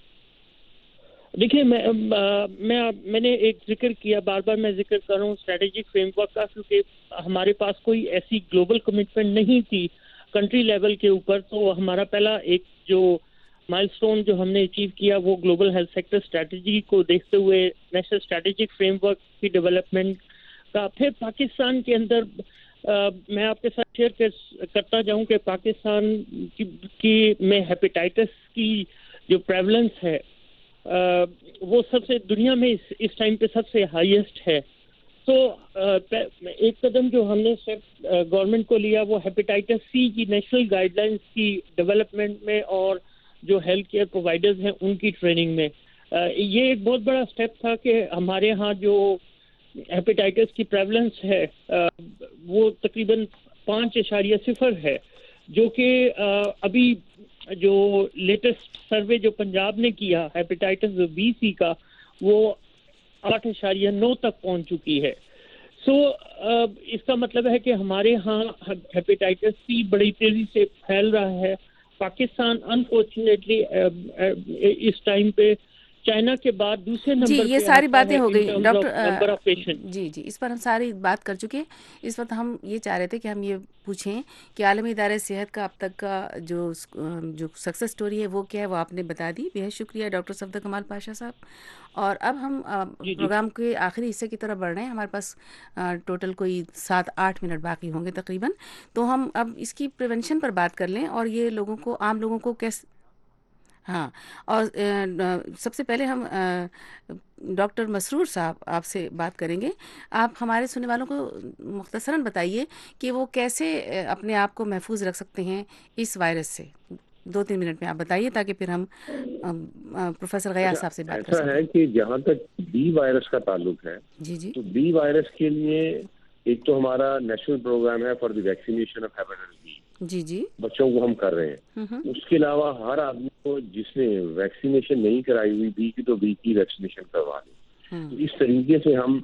Speaker 8: دیکھیے میں نے ایک ذکر کیا، بار بار میں ذکر کر رہا ہوں اسٹریٹجک فریم ورک کا، کیونکہ ہمارے پاس کوئی ایسی گلوبل کمٹمنٹ نہیں تھی کنٹری لیول کے اوپر. تو ہمارا پہلا ایک جو مائلسٹون جو ہم نے اچیو کیا وہ گلوبل ہیلتھ سیکٹر اسٹریٹجی کو دیکھتے ہوئے نیشنل اسٹریٹجک فریم ورک کی ڈیولپمنٹ کا. پھر پاکستان کے اندر میں آپ کے ساتھ شیئر کرتا جاؤں کہ پاکستان کی میں ہیپیٹائٹس کی جو پریولنس ہے وہ سب سے دنیا میں اس ٹائم پہ سب سے ہائیسٹ ہے. تو ایک قدم جو ہم نے گورنمنٹ کو لیا وہ ہیپیٹائٹس سی کی نیشنل گائیڈ لائنس کی ڈیولپمنٹ میں اور جو ہیلتھ کیئر پرووائڈرز ہیں ان کی ٹریننگ میں. یہ ایک بہت بڑا اسٹیپ تھا کہ ہمارے ہاں جو ہیپیٹائٹس کی پریولنس ہے وہ تقریباً 5.0 ہے, جو کہ ابھی جو لیٹسٹ سروے جو پنجاب نے کیا ہیپیٹائٹس بی سی کا وہ 8.9 تک پہنچ چکی ہے. سو اس کا مطلب ہے کہ ہمارے ہاں ہیپیٹائٹس سی بڑی تیزی سے پھیل رہا ہے. پاکستان انفارچونیٹلی اس ٹائم پہ چائنا کے بعد دوسرے نمبر
Speaker 1: جی یہ ساری باتیں ہو گئی ڈاکٹر.
Speaker 8: جی
Speaker 1: اس پر ہم ساری بات کر چکے. اس وقت ہم یہ چاہ رہے تھے کہ ہم یہ پوچھیں کہ عالمی ادارہ صحت کا اب تک کا جو سکسیس سٹوری ہے وہ کیا ہے, وہ آپ نے بتا دی. بہت شکریہ ڈاکٹر صفدر کمال پاشا صاحب. اور اب ہم پروگرام کے آخری حصے کی طرف بڑھ رہے ہیں. ہمارے پاس ٹوٹل کوئی 7-8 منٹ باقی ہوں گے تقریباً. تو ہم اب اس کی پریونشن پر بات کر لیں اور یہ لوگوں کو عام لوگوں کو کیسے. ہاں, اور سب سے پہلے ہم ڈاکٹر مسرور صاحب آپ سے بات کریں گے. آپ ہمارے سننے والوں کو مختصراً بتائیے کہ وہ کیسے اپنے آپ کو محفوظ رکھ سکتے ہیں اس وائرس سے. 2-3 منٹ میں آپ بتائیے تاکہ پھر ہم پروفیسر غیاث صاحب سے بات کر سکیں.
Speaker 4: ایسا ہے کہ جہاں تک بی وائرس کا تعلق ہے
Speaker 1: جی
Speaker 4: تو بی وائرس کے لیے ایک تو ہمارا نیشنل پروگرام ہے for the vaccination of hepatitis B.
Speaker 1: جی
Speaker 4: بچوں کو ہم کر رہے ہیں. اس کے علاوہ ہر آدمی کو جس نے ویکسینیشن نہیں کرائی ہوئی بی کی تو بی کی ویکسینیشن کروا لیں. اس طریقے سے ہم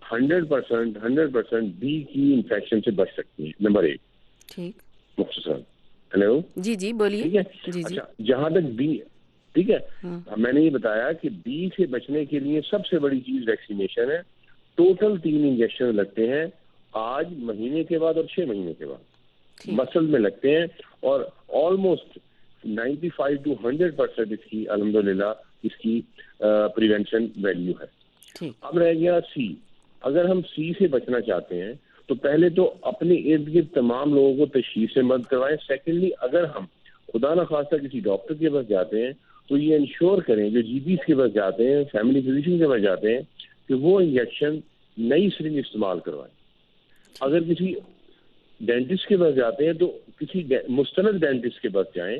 Speaker 4: 100% بی کی انفیکشن سے بچ سکتے ہیں. نمبر 1.
Speaker 1: ٹھیک
Speaker 4: مختصر. ہیلو.
Speaker 1: جی بولیے.
Speaker 4: ٹھیک ہے.
Speaker 1: جی
Speaker 4: اچھا, جہاں تک بی, ٹھیک ہے, میں نے یہ بتایا کہ بی سے بچنے کے لیے سب سے بڑی چیز ویکسینیشن ہے. ٹوٹل 3 انجیکشن لگتے ہیں, آج, مہینے کے بعد اور 6 مہینے کے بعد مسل میں لگتے ہیں. اور آلموسٹ 95 to 100% اس کی الحمدللہ اس کی پریونشن ویلیو ہے. اب رہ گیا سی. اگر ہم سی سے بچنا چاہتے ہیں تو پہلے تو اپنے ارد گرد تمام لوگوں کو تشخیص سے مدد کروائیں. سیکنڈلی, اگر ہم خدا نخواستہ کسی ڈاکٹر کے پاس جاتے ہیں تو یہ انشور کریں, جو جی پیز کے پاس جاتے ہیں, فیملی فزیشین کے پاس جاتے ہیں, کہ وہ انجیکشن نئی سرنج استعمال کروائیں. اگر کسی ڈینٹسٹ کے پاس جاتے ہیں تو کسی مستند ڈینٹسٹ کے پاس جائیں.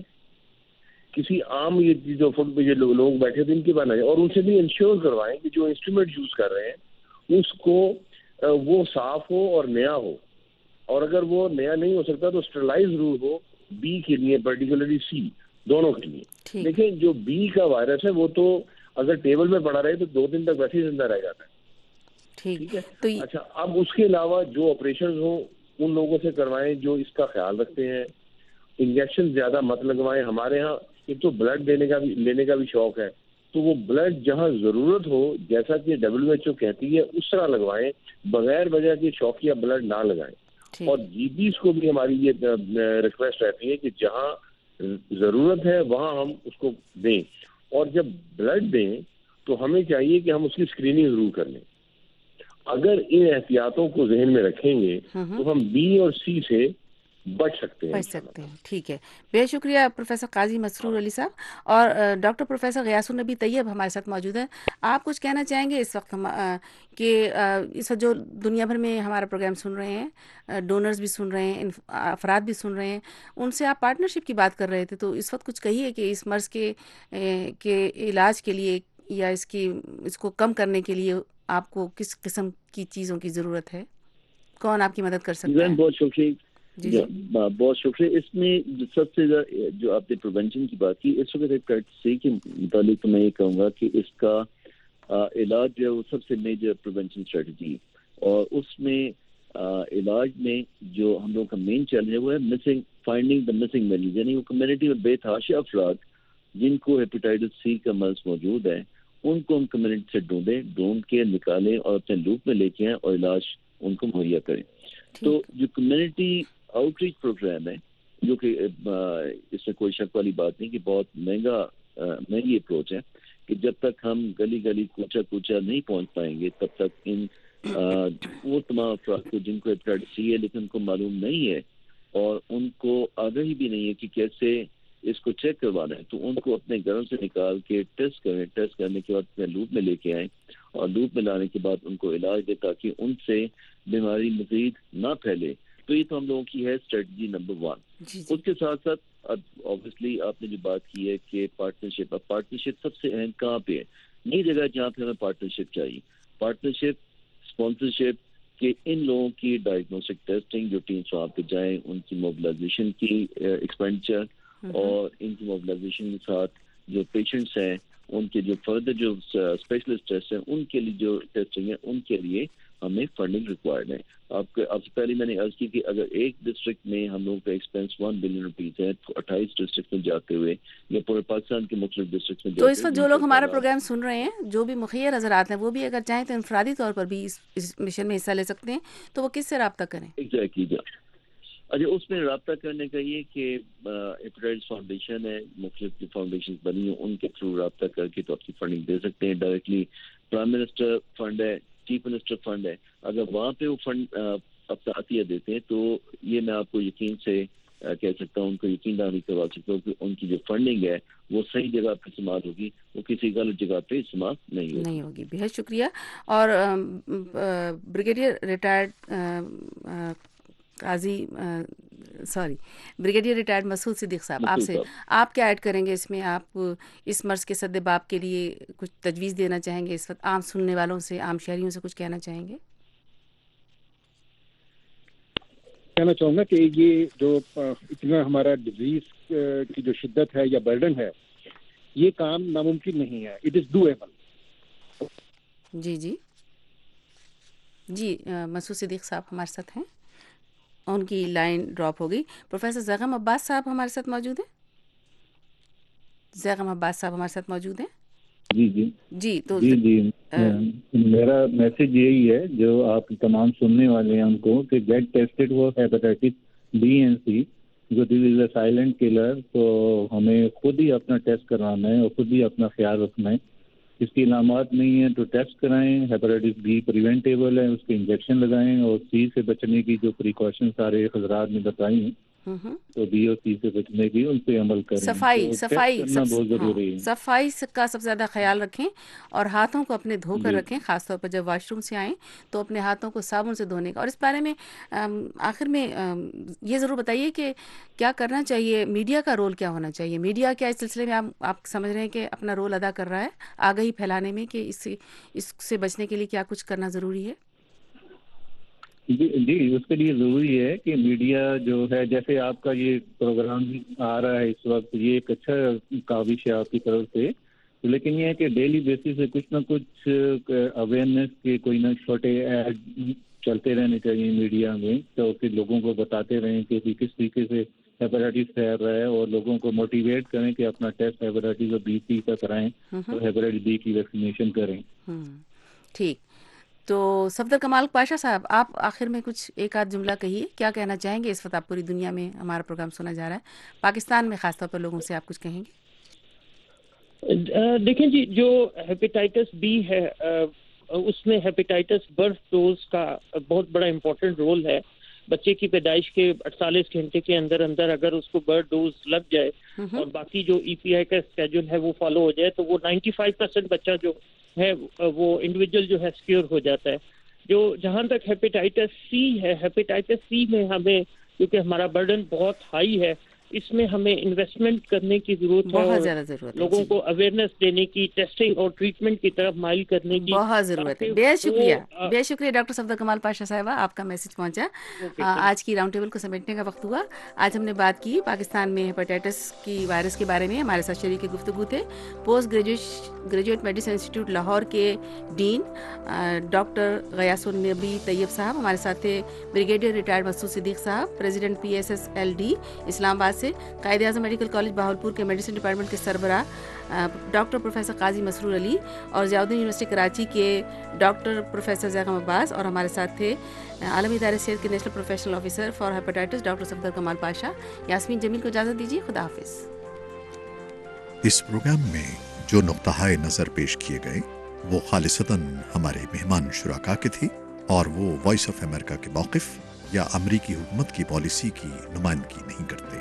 Speaker 4: کسی عام یہ جو لوگ بیٹھے تھے ان کے پاس نہ جائیں, اور ان سے بھی انشور کروائیں کہ جو انسٹرومنٹ یوز کر رہے ہیں اس کو وہ صاف ہو اور نیا ہو, اور اگر وہ نیا نہیں ہو سکتا تو اسٹرلائز ضرور ہو. بی کے لیے پرٹیکولرلی سی, دونوں کے لیے. دیکھیں جو بی کا وائرس ہے وہ تو اگر ٹیبل میں پڑا رہے تو 2 دن تک ویسے ہی زندہ رہ جاتا ہے. ٹھیک ہے. اچھا, اب اس کے علاوہ جو آپریشن ہوں ان لوگوں سے کروائیں جو اس کا خیال رکھتے ہیں. انجیکشن زیادہ مت لگوائیں. ہمارے ہاں ایک تو بلڈ لینے کا بھی شوق ہے, تو وہ بلڈ جہاں ضرورت ہو, جیسا کہ WHO کہتی ہے, اس طرح لگوائیں. بغیر وجہ کے شوقیہ بلڈ نہ لگائیں. اور جی پیز کو بھی ہماری یہ ریکویسٹ رہتی ہے کہ جہاں ضرورت ہے وہاں ہم اس کو دیں. اور جب بلڈ دیں تو ہمیں چاہیے کہ ہم اس کی اسکریننگ ضرور کر لیں. اگر ان احتیاطوں کو ذہن میں رکھیں گے تو ہم بی اور سی سے بچ سکتے ہیں.
Speaker 1: ٹھیک ہے. بہت شکریہ پروفیسر قاضی مسرور علی صاحب. اور ڈاکٹر پروفیسر غیاث النبی طیب ہمارے ساتھ موجود ہیں. آپ کچھ کہنا چاہیں گے اس وقت کہ اس وقت جو دنیا بھر میں ہمارا پروگرام سن رہے ہیں, ڈونرز بھی سن رہے ہیں, افراد بھی سن رہے ہیں, ان سے آپ پارٹنرشپ کی بات کر رہے تھے, تو اس وقت کچھ کہیے کہ اس مرض کے علاج کے لیے یا اس کو کم کرنے کے لیے آپ کو کس قسم کی چیزوں کی ضرورت ہے, کون آپ کی مدد کر سکتا ہے؟
Speaker 9: بہت شکریہ. بہت شکریہ. اس میں سب سے جو آپ نے پریونشن کی بات کی, اس وقت ایک کے متعلق تو میں یہ کہوں گا کہ اس کا علاج جو ہے وہ سب سے میجر پریونشن اسٹریٹجی ہے. اور اس میں علاج میں جو ہم لوگوں کا مین چیلنج ہے وہ ہے فائنڈنگ دا مسنگ ویلیوز. یعنی وہ کمیونٹی میں بے تحاشا افراد جن کو ہیپیٹائٹس سی کا مرض موجود ہے ان کو ہم کمیونٹی سے ڈھونڈ کے نکالیں اور اپنے لوپ میں لے کے آئیں اور علاج ان کو مہیا کریں. تو جو کمیونٹی آؤٹ ریچ پروگرام ہے جو کہ اس میں کوئی شک والی بات نہیں کہ بہت مہنگی اپروچ ہے کہ جب تک ہم گلی گلی کوچا نہیں پہنچ پائیں گے تب تک ان وہ تمام افراد کو جن کو ہیپیٹائٹس سی ہے لیکن ان کو معلوم نہیں ہے اور ان کو آگاہی بھی نہیں ہے کہ کیسے اس کو چیک کروانا ہے، تو ان کو اپنے گھروں سے نکال کے ٹیسٹ کریں، ٹیسٹ کرنے کے بعد اپنے لوپ میں لے کے آئیں اور لوپ میں لانے کے بعد ان کو علاج دے تاکہ ان سے بیماری مزید نہ پھیلے. تو یہ تو ہم لوگوں کی ہے اسٹریٹجی نمبر 1. اس کے ساتھ ساتھ obviously آپ نے جو بات کی ہے کہ پارٹنرشپ، اب پارٹنرشپ سب سے اہم کہاں پہ ہے؟ نئی جگہ جہاں پہ ہمیں پارٹنرشپ چاہیے، پارٹنرشپ، اسپانسرشپ کہ ان لوگوں کی ڈائگنوسٹک ٹیسٹنگ جو ٹیمس وہاں پہ جائیں، ان کی موبلائزیشن کی ایکسپینڈیچر اور ان کی موبلائزیشن کے ساتھ جو پیشنٹس ہیں ان کے جو فردر جو اسپیشلسٹ ٹیسٹ ہیں ان کے لیے جو ٹیسٹنگ ہے ان کے لیے ہمیں فنڈنگ ریکوائرڈ ہے. آپ سے پہلے میں نے عرض کی کہ اگر ایک ڈسٹرکٹ میں ہم لوگوں کا ایکسپینس 1 بلین روپیز ہے تو 28 ڈسٹرکٹ میں جاتے ہوئے یا پورے پاکستان کے مختلف ڈسٹرکٹ میں
Speaker 1: تو اس وقت جو لوگ ہمارا پروگرام سن رہے ہیں، جو بھی مخیر حضرات ہیں، وہ بھی اگر چاہیں تو انفرادی طور پر بھی اس مشن میں حصہ لے سکتے ہیں، تو وہ کس سے رابطہ کریں؟
Speaker 9: ایگزیکٹلی. اچھا، اس میں رابطہ کرنے کا یہ کہ ہیپیٹائٹس فاؤنڈیشن ہے، مختلف جو فاؤنڈیشن بنی ہیں ان کے تھرو رابطہ کر کے تو اپنی فنڈنگ دے سکتے ہیں. ڈائریکٹلی پرائم منسٹر فنڈ ہے، چیف منسٹر فنڈ ہے، اگر وہاں پہ وہ فنڈ اپنا عطیہ دیتے ہیں تو یہ میں آپ کو یقین سے کہہ سکتا ہوں، ان کو یقین دہانی کروا سکتا ہوں کہ ان کی جو فنڈنگ ہے وہ صحیح جگہ پہ استعمال ہوگی، وہ کسی غلط جگہ پہ استعمال نہیں ہوگی.
Speaker 1: بہت شکریہ. اور بریگیڈیئر ریٹائرڈ مسعود صدیق صاحب، آپ کیا ایڈ کریں گے اس میں؟ آپ اس مرض کے سدباب کے لیے کچھ تجویز دینا چاہیں گے؟ اس وقت عام سننے والوں سے، عام شہریوں سے کچھ کہنا چاہیں گے؟
Speaker 3: کہنا چاہوں گا کہ یہ جو اتنا ہمارا ڈیزیز کی جو شدت ہے یا برڈن ہے، یہ کام ناممکن نہیں ہے. It is doable.
Speaker 1: جی مسعود صدیق صاحب ہمارے ساتھ ہیں، ان کی لائن ڈراپ ہو گئی. پروفیسر زیغم عباس صاحب ہمارے ساتھ موجود ہیں. زیغم عباس صاحب ہمارے ساتھ موجود ہیں.
Speaker 6: جی میرا میسج یہی ہے جو آپ تمام سننے والے ہیں ان کو کہ گیٹ ٹیسٹڈ وہ ہیپیٹائٹس بی اینڈ سی، جو this is a silent colour. تو ہمیں خود ہی اپنا ٹیسٹ کروانا ہے اور خود ہی اپنا خیال رکھنا ہے. اس کی علامات نہیں ہیں تو ٹیسٹ کرائیں. ہیپیٹائٹس بی پریونٹیبل ہے، اس کے انجیکشن لگائیں، اور سی سے بچنے کی جو پریکاشن سارے حضرات نے بتائی ہیں تو بی اور سی سے بچنے کی ان پہ عمل کریں. صفائی بہت ضروری ہے.
Speaker 1: صفائی کا سب سے زیادہ خیال رکھیں اور ہاتھوں کو اپنے دھو کر رکھیں، خاص طور پر جب واش روم سے آئیں تو اپنے ہاتھوں کو صابن سے دھونے کا. اور اس بارے میں آخر میں یہ ضرور بتائیے کہ کیا کرنا چاہیے، میڈیا کا رول کیا ہونا چاہیے؟ میڈیا کیا اس سلسلے میں آپ سمجھ رہے ہیں کہ اپنا رول ادا کر رہا ہے آگاہی پھیلانے میں، کہ اس سے بچنے کے لیے کیا کچھ کرنا ضروری ہے؟
Speaker 6: جی اس کے لیے ضروری ہے کہ میڈیا جو ہے، جیسے آپ کا یہ پروگرام آ رہا ہے اس وقت، یہ ایک اچھا کاوش ہے آپ کی طرف سے، لیکن یہ ہے کہ ڈیلی بیسس سے کچھ نہ کچھ اویئرنیس کے کوئی نہ چھوٹے ایڈ چلتے رہنے چاہیے میڈیا میں، تو پھر لوگوں کو بتاتے رہیں کہ کس طریقے سے ہیپیٹائٹس پھیل رہا ہے اور لوگوں کو موٹیویٹ کریں کہ اپنا ٹیسٹ ہیپیٹائٹس اور بی سی کا کرائیں اور ہیپیٹائٹس بی کی ویکسینیشن کریں.
Speaker 1: ٹھیک. تو صفدر کمال پاشا صاحب، آپ آخر میں کچھ ایک آدھ جملہ کہیے، کیا کہنا چاہیں گے؟ اس وقت آپ پوری دنیا میں ہمارا پروگرام سنا جا رہا ہے، پاکستان میں خاص طور پر لوگوں سے آپ کچھ کہیں گے؟
Speaker 8: دیکھیں جی، جو ہیپیٹائٹس بی ہے اس میں ہیپیٹائٹس برتھ ڈوز کا بہت بڑا امپورٹنٹ رول ہے. بچے کی پیدائش کے 48 گھنٹے کے اندر اگر اس کو برتھ ڈوز لگ جائے اور باقی جو ای پی آئی کا اسکیجول ہے وہ فالو ہو جائے تو وہ 95% بچہ جو ہے وہ انڈیویجول جو ہے سیکیور ہو جاتا ہے. جو جہاں تک ہیپیٹائٹس سی ہے، ہیپیٹائٹس سی میں ہمیں کیونکہ ہمارا برڈن بہت ہائی ہے، اس میں ہمیں انویسٹمنٹ کرنے کی ضرورت ہے،
Speaker 1: بہت زیادہ ضرورت ہے،
Speaker 8: لوگوں کو اویئرنیس دینے کی، ٹیسٹنگ اور ٹریٹمنٹ کی طرف مائل کرنے کی
Speaker 1: بہت ضرورت ہے. بے شکریہ ڈاکٹر صفدر کمال پاشا صاحبہ، آپ کا میسج پہنچا. آج کی راؤنڈ ٹیبل کو سمیٹنے کا وقت ہوا. آج ہم نے بات کی پاکستان میں ہیپیٹائٹس کی وائرس کے بارے میں. ہمارے ساتھ شریک گفتگو تھے post graduate medicine institute Lahore کے ڈین ڈاکٹر غیاث النبی طیب صاحب. ہمارے ساتھ تھے بریگیڈیئر ریٹائرڈ مسعود صدیق صاحب، پریزیڈنٹ PSSLD اسلام آباد سے. से कायद आज़म मेडिकल कॉलेज बहावलपुर के मेडिसिन डिपार्टमेंट के सरबराह डॉक्टर प्रोफेसर काजी मसरूर अली और ज़ियाउद्दीन यूनिवर्सिटी कराची के डॉक्टर प्रोफेसर ज़ैगम अब्बास, और हमारे साथ थे आलमी इदारे सेहत के national professional officer for hepatitis doctor Safdar Kamal Pasha. Yasmin Jameel को इजाज़त दीजिए, खुदा हाफिज़।
Speaker 10: इस प्रोग्राम में जो नुक्ता नज़र पेश किए गए वो खालिसतन हमारे मेहमान शुराका के थे और वो वॉइस ऑफ अमेरिका के मौक़िफ़ या अमरीकी हुकूमत की पॉलिसी की नुमाइंदगी नहीं करते।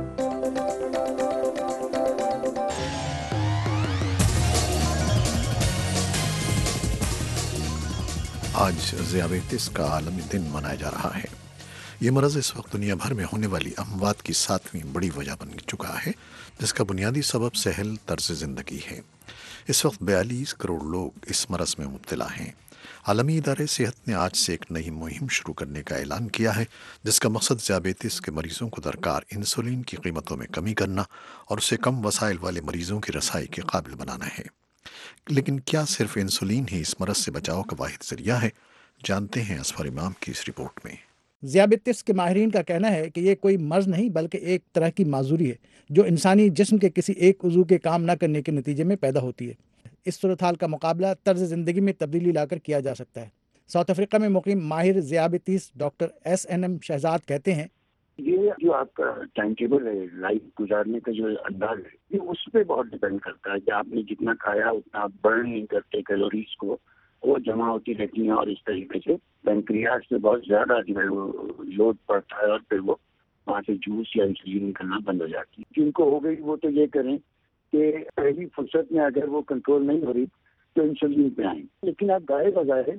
Speaker 10: आज ज़ियाबेतिस का आलमी दिन मनाया जा रहा है। ये मरज़ इस वक्त दुनिया भर में होने वाली अमवात की 7वीं बड़ी वजह बन चुका है, जिसका बुनियादी सबब सहल तर्ज़ ज़िंदगी है। इस वक्त 42 करोड़ लोग इस मरज़ में मुब्तला हैं। आलमी इदारे सेहत ने आज से एक नई मुहिम शुरू करने का ऐलान किया है, जिसका मकसद ज़ियाबेतिस के मरीज़ों को दरकार इंसुलिन की कीमतों में कमी करना और उसे कम वसाइल वाले मरीज़ों की रसाई के काबिल बनाना है। लेकिन क्या सिर्फ इंसुलिन ही इस मरज़ से बचाव का वाहिद ज़रिया है? जानते हैं असफर इमाम की इस रिपोर्ट में।
Speaker 11: ज़ियाबेतिस के माहिरीन का कहना है कि ये कोई मर्ज़ नहीं बल्कि एक तरह की माजूरी है जो इंसानी जिस्म के किसी एक उज़ू के काम न करने के नतीजे में पैदा होती है। इस सूरत हाल का मुकाबला तर्ज ज़िंदगी में तब्दीली लाकर किया जा सकता है। साउथ अफ्रीका में मुकीम माहिर ज़ियाबेतिस डॉक्टर SNM शहजाद कहते हैं,
Speaker 12: ये जो आपका टाइम टेबल है, लाइफ गुजारने का जो अंदाज है, ये उस पर बहुत डिपेंड करता है कि आपने जितना खाया उतना आप बर्न नहीं करते कैलोरीज को, वो जमा होती रहती हैं और इस तरीके से पेनक्रियास पे बहुत ज़्यादा जो है वो लोड पड़ता है और फिर वो वहाँ से जूस या इंसुलिन निकलना बंद हो जाती है। जिनको हो गई वो तो ये करें कि पहली फुर्सत में अगर वो कंट्रोल नहीं हो रही तो इंसुलिन पे आए। लेकिन आप गाय बजाय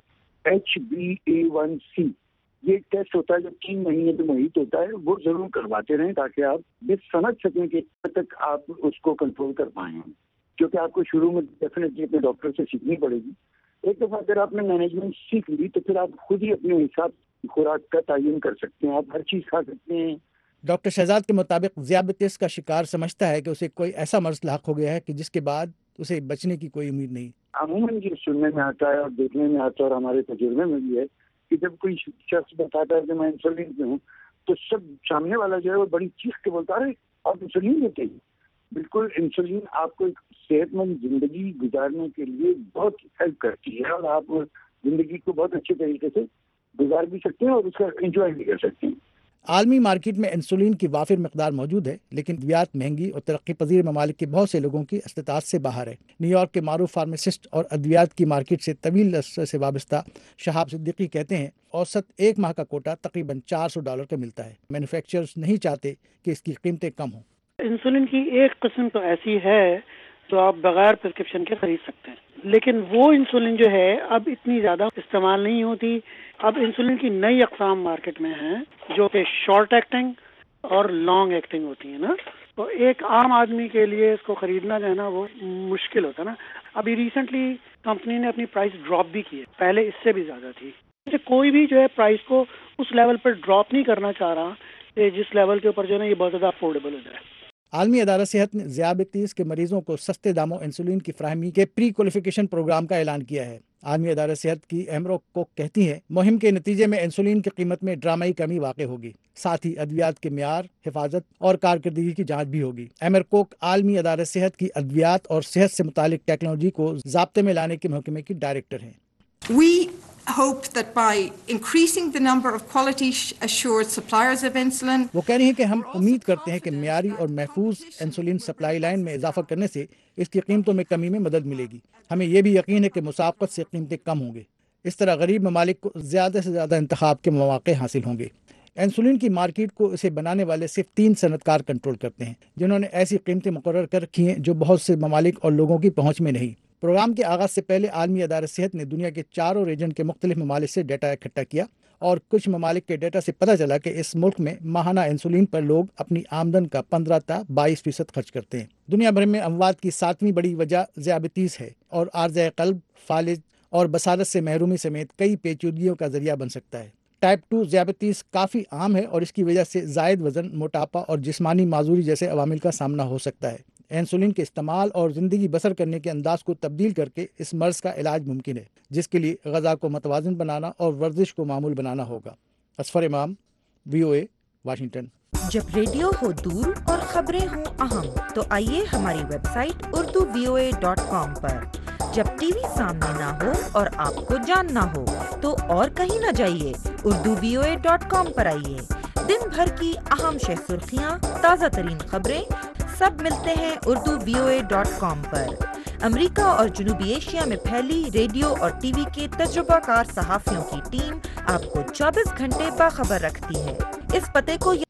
Speaker 12: HbA1c ये टेस्ट होता है जो 3 महीने पे मुहित होता है, वो जरूर करवाते रहें ताकि आप ये समझ सकें कि कब तक आप उसको कंट्रोल कर पाए, क्योंकि आपको शुरू में डेफिनेटली अपने डॉक्टर से सीखनी पड़ेगी। एक दफ़ा अगर आपने मैनेजमेंट सीख ली तो फिर आप खुद ही अपने हिसाब खुराक का तयन कर सकते हैं, आप हर चीज़ खा सकते हैं।
Speaker 11: डॉक्टर शहजाद के मुताबिक ज़ियाबेतिस का शिकार समझता है कि उसे कोई ऐसा मर्ज़ लाक हो गया है कि जिसके बाद उसे बचने की कोई उम्मीद नहीं।
Speaker 12: अमूमन ये सुनने में आता है और देखने में आता है और हमारे तजुर्बे में भी है कि जब कोई शख्स बताता है कि मैं इंसुलिन पे हूँ तो सब सामने वाला जो है वो बड़ी चीख के बोलता है आप इंसुलिन लेते हैं। बिल्कुल, इंसुलिन आपको एक सेहतमंद जिंदगी गुजारने के लिए बहुत हेल्प करती है और आप जिंदगी को बहुत अच्छे तरीके से गुजार भी सकते हैं और उसका एंजॉय भी कर सकते हैं।
Speaker 11: आलमी मार्केट में इंसुलिन की वाफिर मकदार मौजूद है, लेकिन अद्वियात महंगी और तरक्की पजीर ममालिक के बहुत से लोगों की इस्तिताअत से बाहर है। न्यूयॉर्क के मारूफ फार्मासिस्ट और अद्वियात की मार्केट से तवील अरसे से वाबस्ता शहाब सिद्दीकी कहते हैं, औसत एक माह का कोटा तकरीबन $400 का मिलता है। मैन्युफैक्चरर्स नहीं चाहते कि इसकी कीमतें कम हों।
Speaker 13: इंसुलिन की एक किस्म तो ऐसी है तो आप बगैर प्रिस्क्रिप्शन के खरीद सकते हैं, लेकिन वो इंसुलिन जो है अब इतनी ज़्यादा इस्तेमाल नहीं होती। अब इंसुलिन की नई अक़साम मार्केट में हैं जो कि शॉर्ट एक्टिंग और लॉन्ग एक्टिंग होती है ना, तो एक आम आदमी के लिए इसको खरीदना जो है ना वो मुश्किल होता है ना। अभी रिसेंटली कंपनी ने अपनी प्राइस ड्रॉप भी की है, पहले इससे भी ज़्यादा थी। तो कोई भी जो है प्राइस को उस लेवल पर ड्रॉप नहीं करना चाह रहा कि जिस लेवल के ऊपर जो है ना ये बहुत ज़्यादा अफोर्डेबल हो जाए।
Speaker 11: आलमी अदारा सेहत ने ज़ियाबेतिस के मरीजों को सस्ते दामों इंसुलिन की फ्राहमी के प्री क्वालिफिकेशन प्रोग्राम का ऐलान किया है। आलमी अदारा सेहत की एमरो कोक कहती हैं, मुहिम के नतीजे में इंसुलिन की कीमत में ड्रामाई कमी वाक़ होगी, साथ ही अद्वियात के मियार, हिफाजत और कारकर्दगी की जांच भी होगी। एमर कोक आलमी अदारा सेहत की अद्वियात और सेहत से मुतालिक टेक्नोलॉजी को ज़ाब्ते में लाने के महकमे की डायरेक्टर हैं।
Speaker 14: We hope that by increasing the number of quality assured suppliers of insulin,
Speaker 11: वो कह रही हैं कि हम उम्मीद करते हैं कि मियारी और महफूज इंसुलिन सप्लाई लाइन में इजाफा करने से इसकी कीमतों में कमी में मदद मिलेगी। हमें यह भी यकीन है कि मुसाफकत से कीमतें कम होंगी। इस तरह गरीब ममालिक को ज़्यादा से ज़्यादा इंतखाब के मौके हासिल होंगे। इंसुलिन की मार्केट को इसे बनाने वाले सिर्फ 3 सनतकार कंट्रोल करते हैं, जिन्होंने ऐसी कीमतें मुकर्रर कर रखी हैं जो बहुत से ममालिक और लोगों की पहुँच में नहीं। प्रोग्राम के आगाज़ से पहले आलमी अदारा सेहत ने दुनिया के 4 रीजन के मुख्तलिफ ममालिक से डाटा इकट्ठा किया और कुछ ममालिक के डाटा से पता चला कि इस मुल्क में माहाना इंसुलिन पर लोग अपनी आमदन का 15 से 22% खर्च करते हैं। दुनिया भर में अमवात की 7वीं बड़ी वजह ज़ियाबेतिस है और आर्ज़े क़ल्ब, फालिज और बसारत से महरूमी समेत कई पेचीदगियों का जरिया बन सकता है। टाइप 2 ज़ियाबेतिस काफ़ी आम है और इसकी वजह से ज़ायद वज़न, मोटापा और जिस्मानी माजूरी जैसे अवामिल का सामना हो सकता है। इंसुलिन के इस्तेमाल और ज़िंदगी बसर करने के अंदाज को तब्दील करके इस मर्ज़ का इलाज मुमकिन है, जिसके लिए ग़ज़ा को मतवाज़न बनाना और वर्जिश को मामूल बनाना होगा। Asfar Imam, VOA, Washington.
Speaker 15: جب ریڈیو ہو دور اور خبریں ہوں اہم تو آئیے ہماری ویب سائٹ urduvoa.com پر. جب ٹی وی سامنے نہ ہو اور آپ کو جاننا ہو تو اور کہیں نہ جائیے, urduvoa.com پر آئیے. دن بھر کی اہم شہ سرخیاں, تازہ ترین خبریں سب ملتے ہیں urduvoa.com پر. امریکہ اور جنوبی ایشیا میں پھیلی ریڈیو اور ٹی وی کے تجربہ کار صحافیوں کی ٹیم آپ کو 24 گھنٹے باخبر رکھتی ہے. اس پتے کو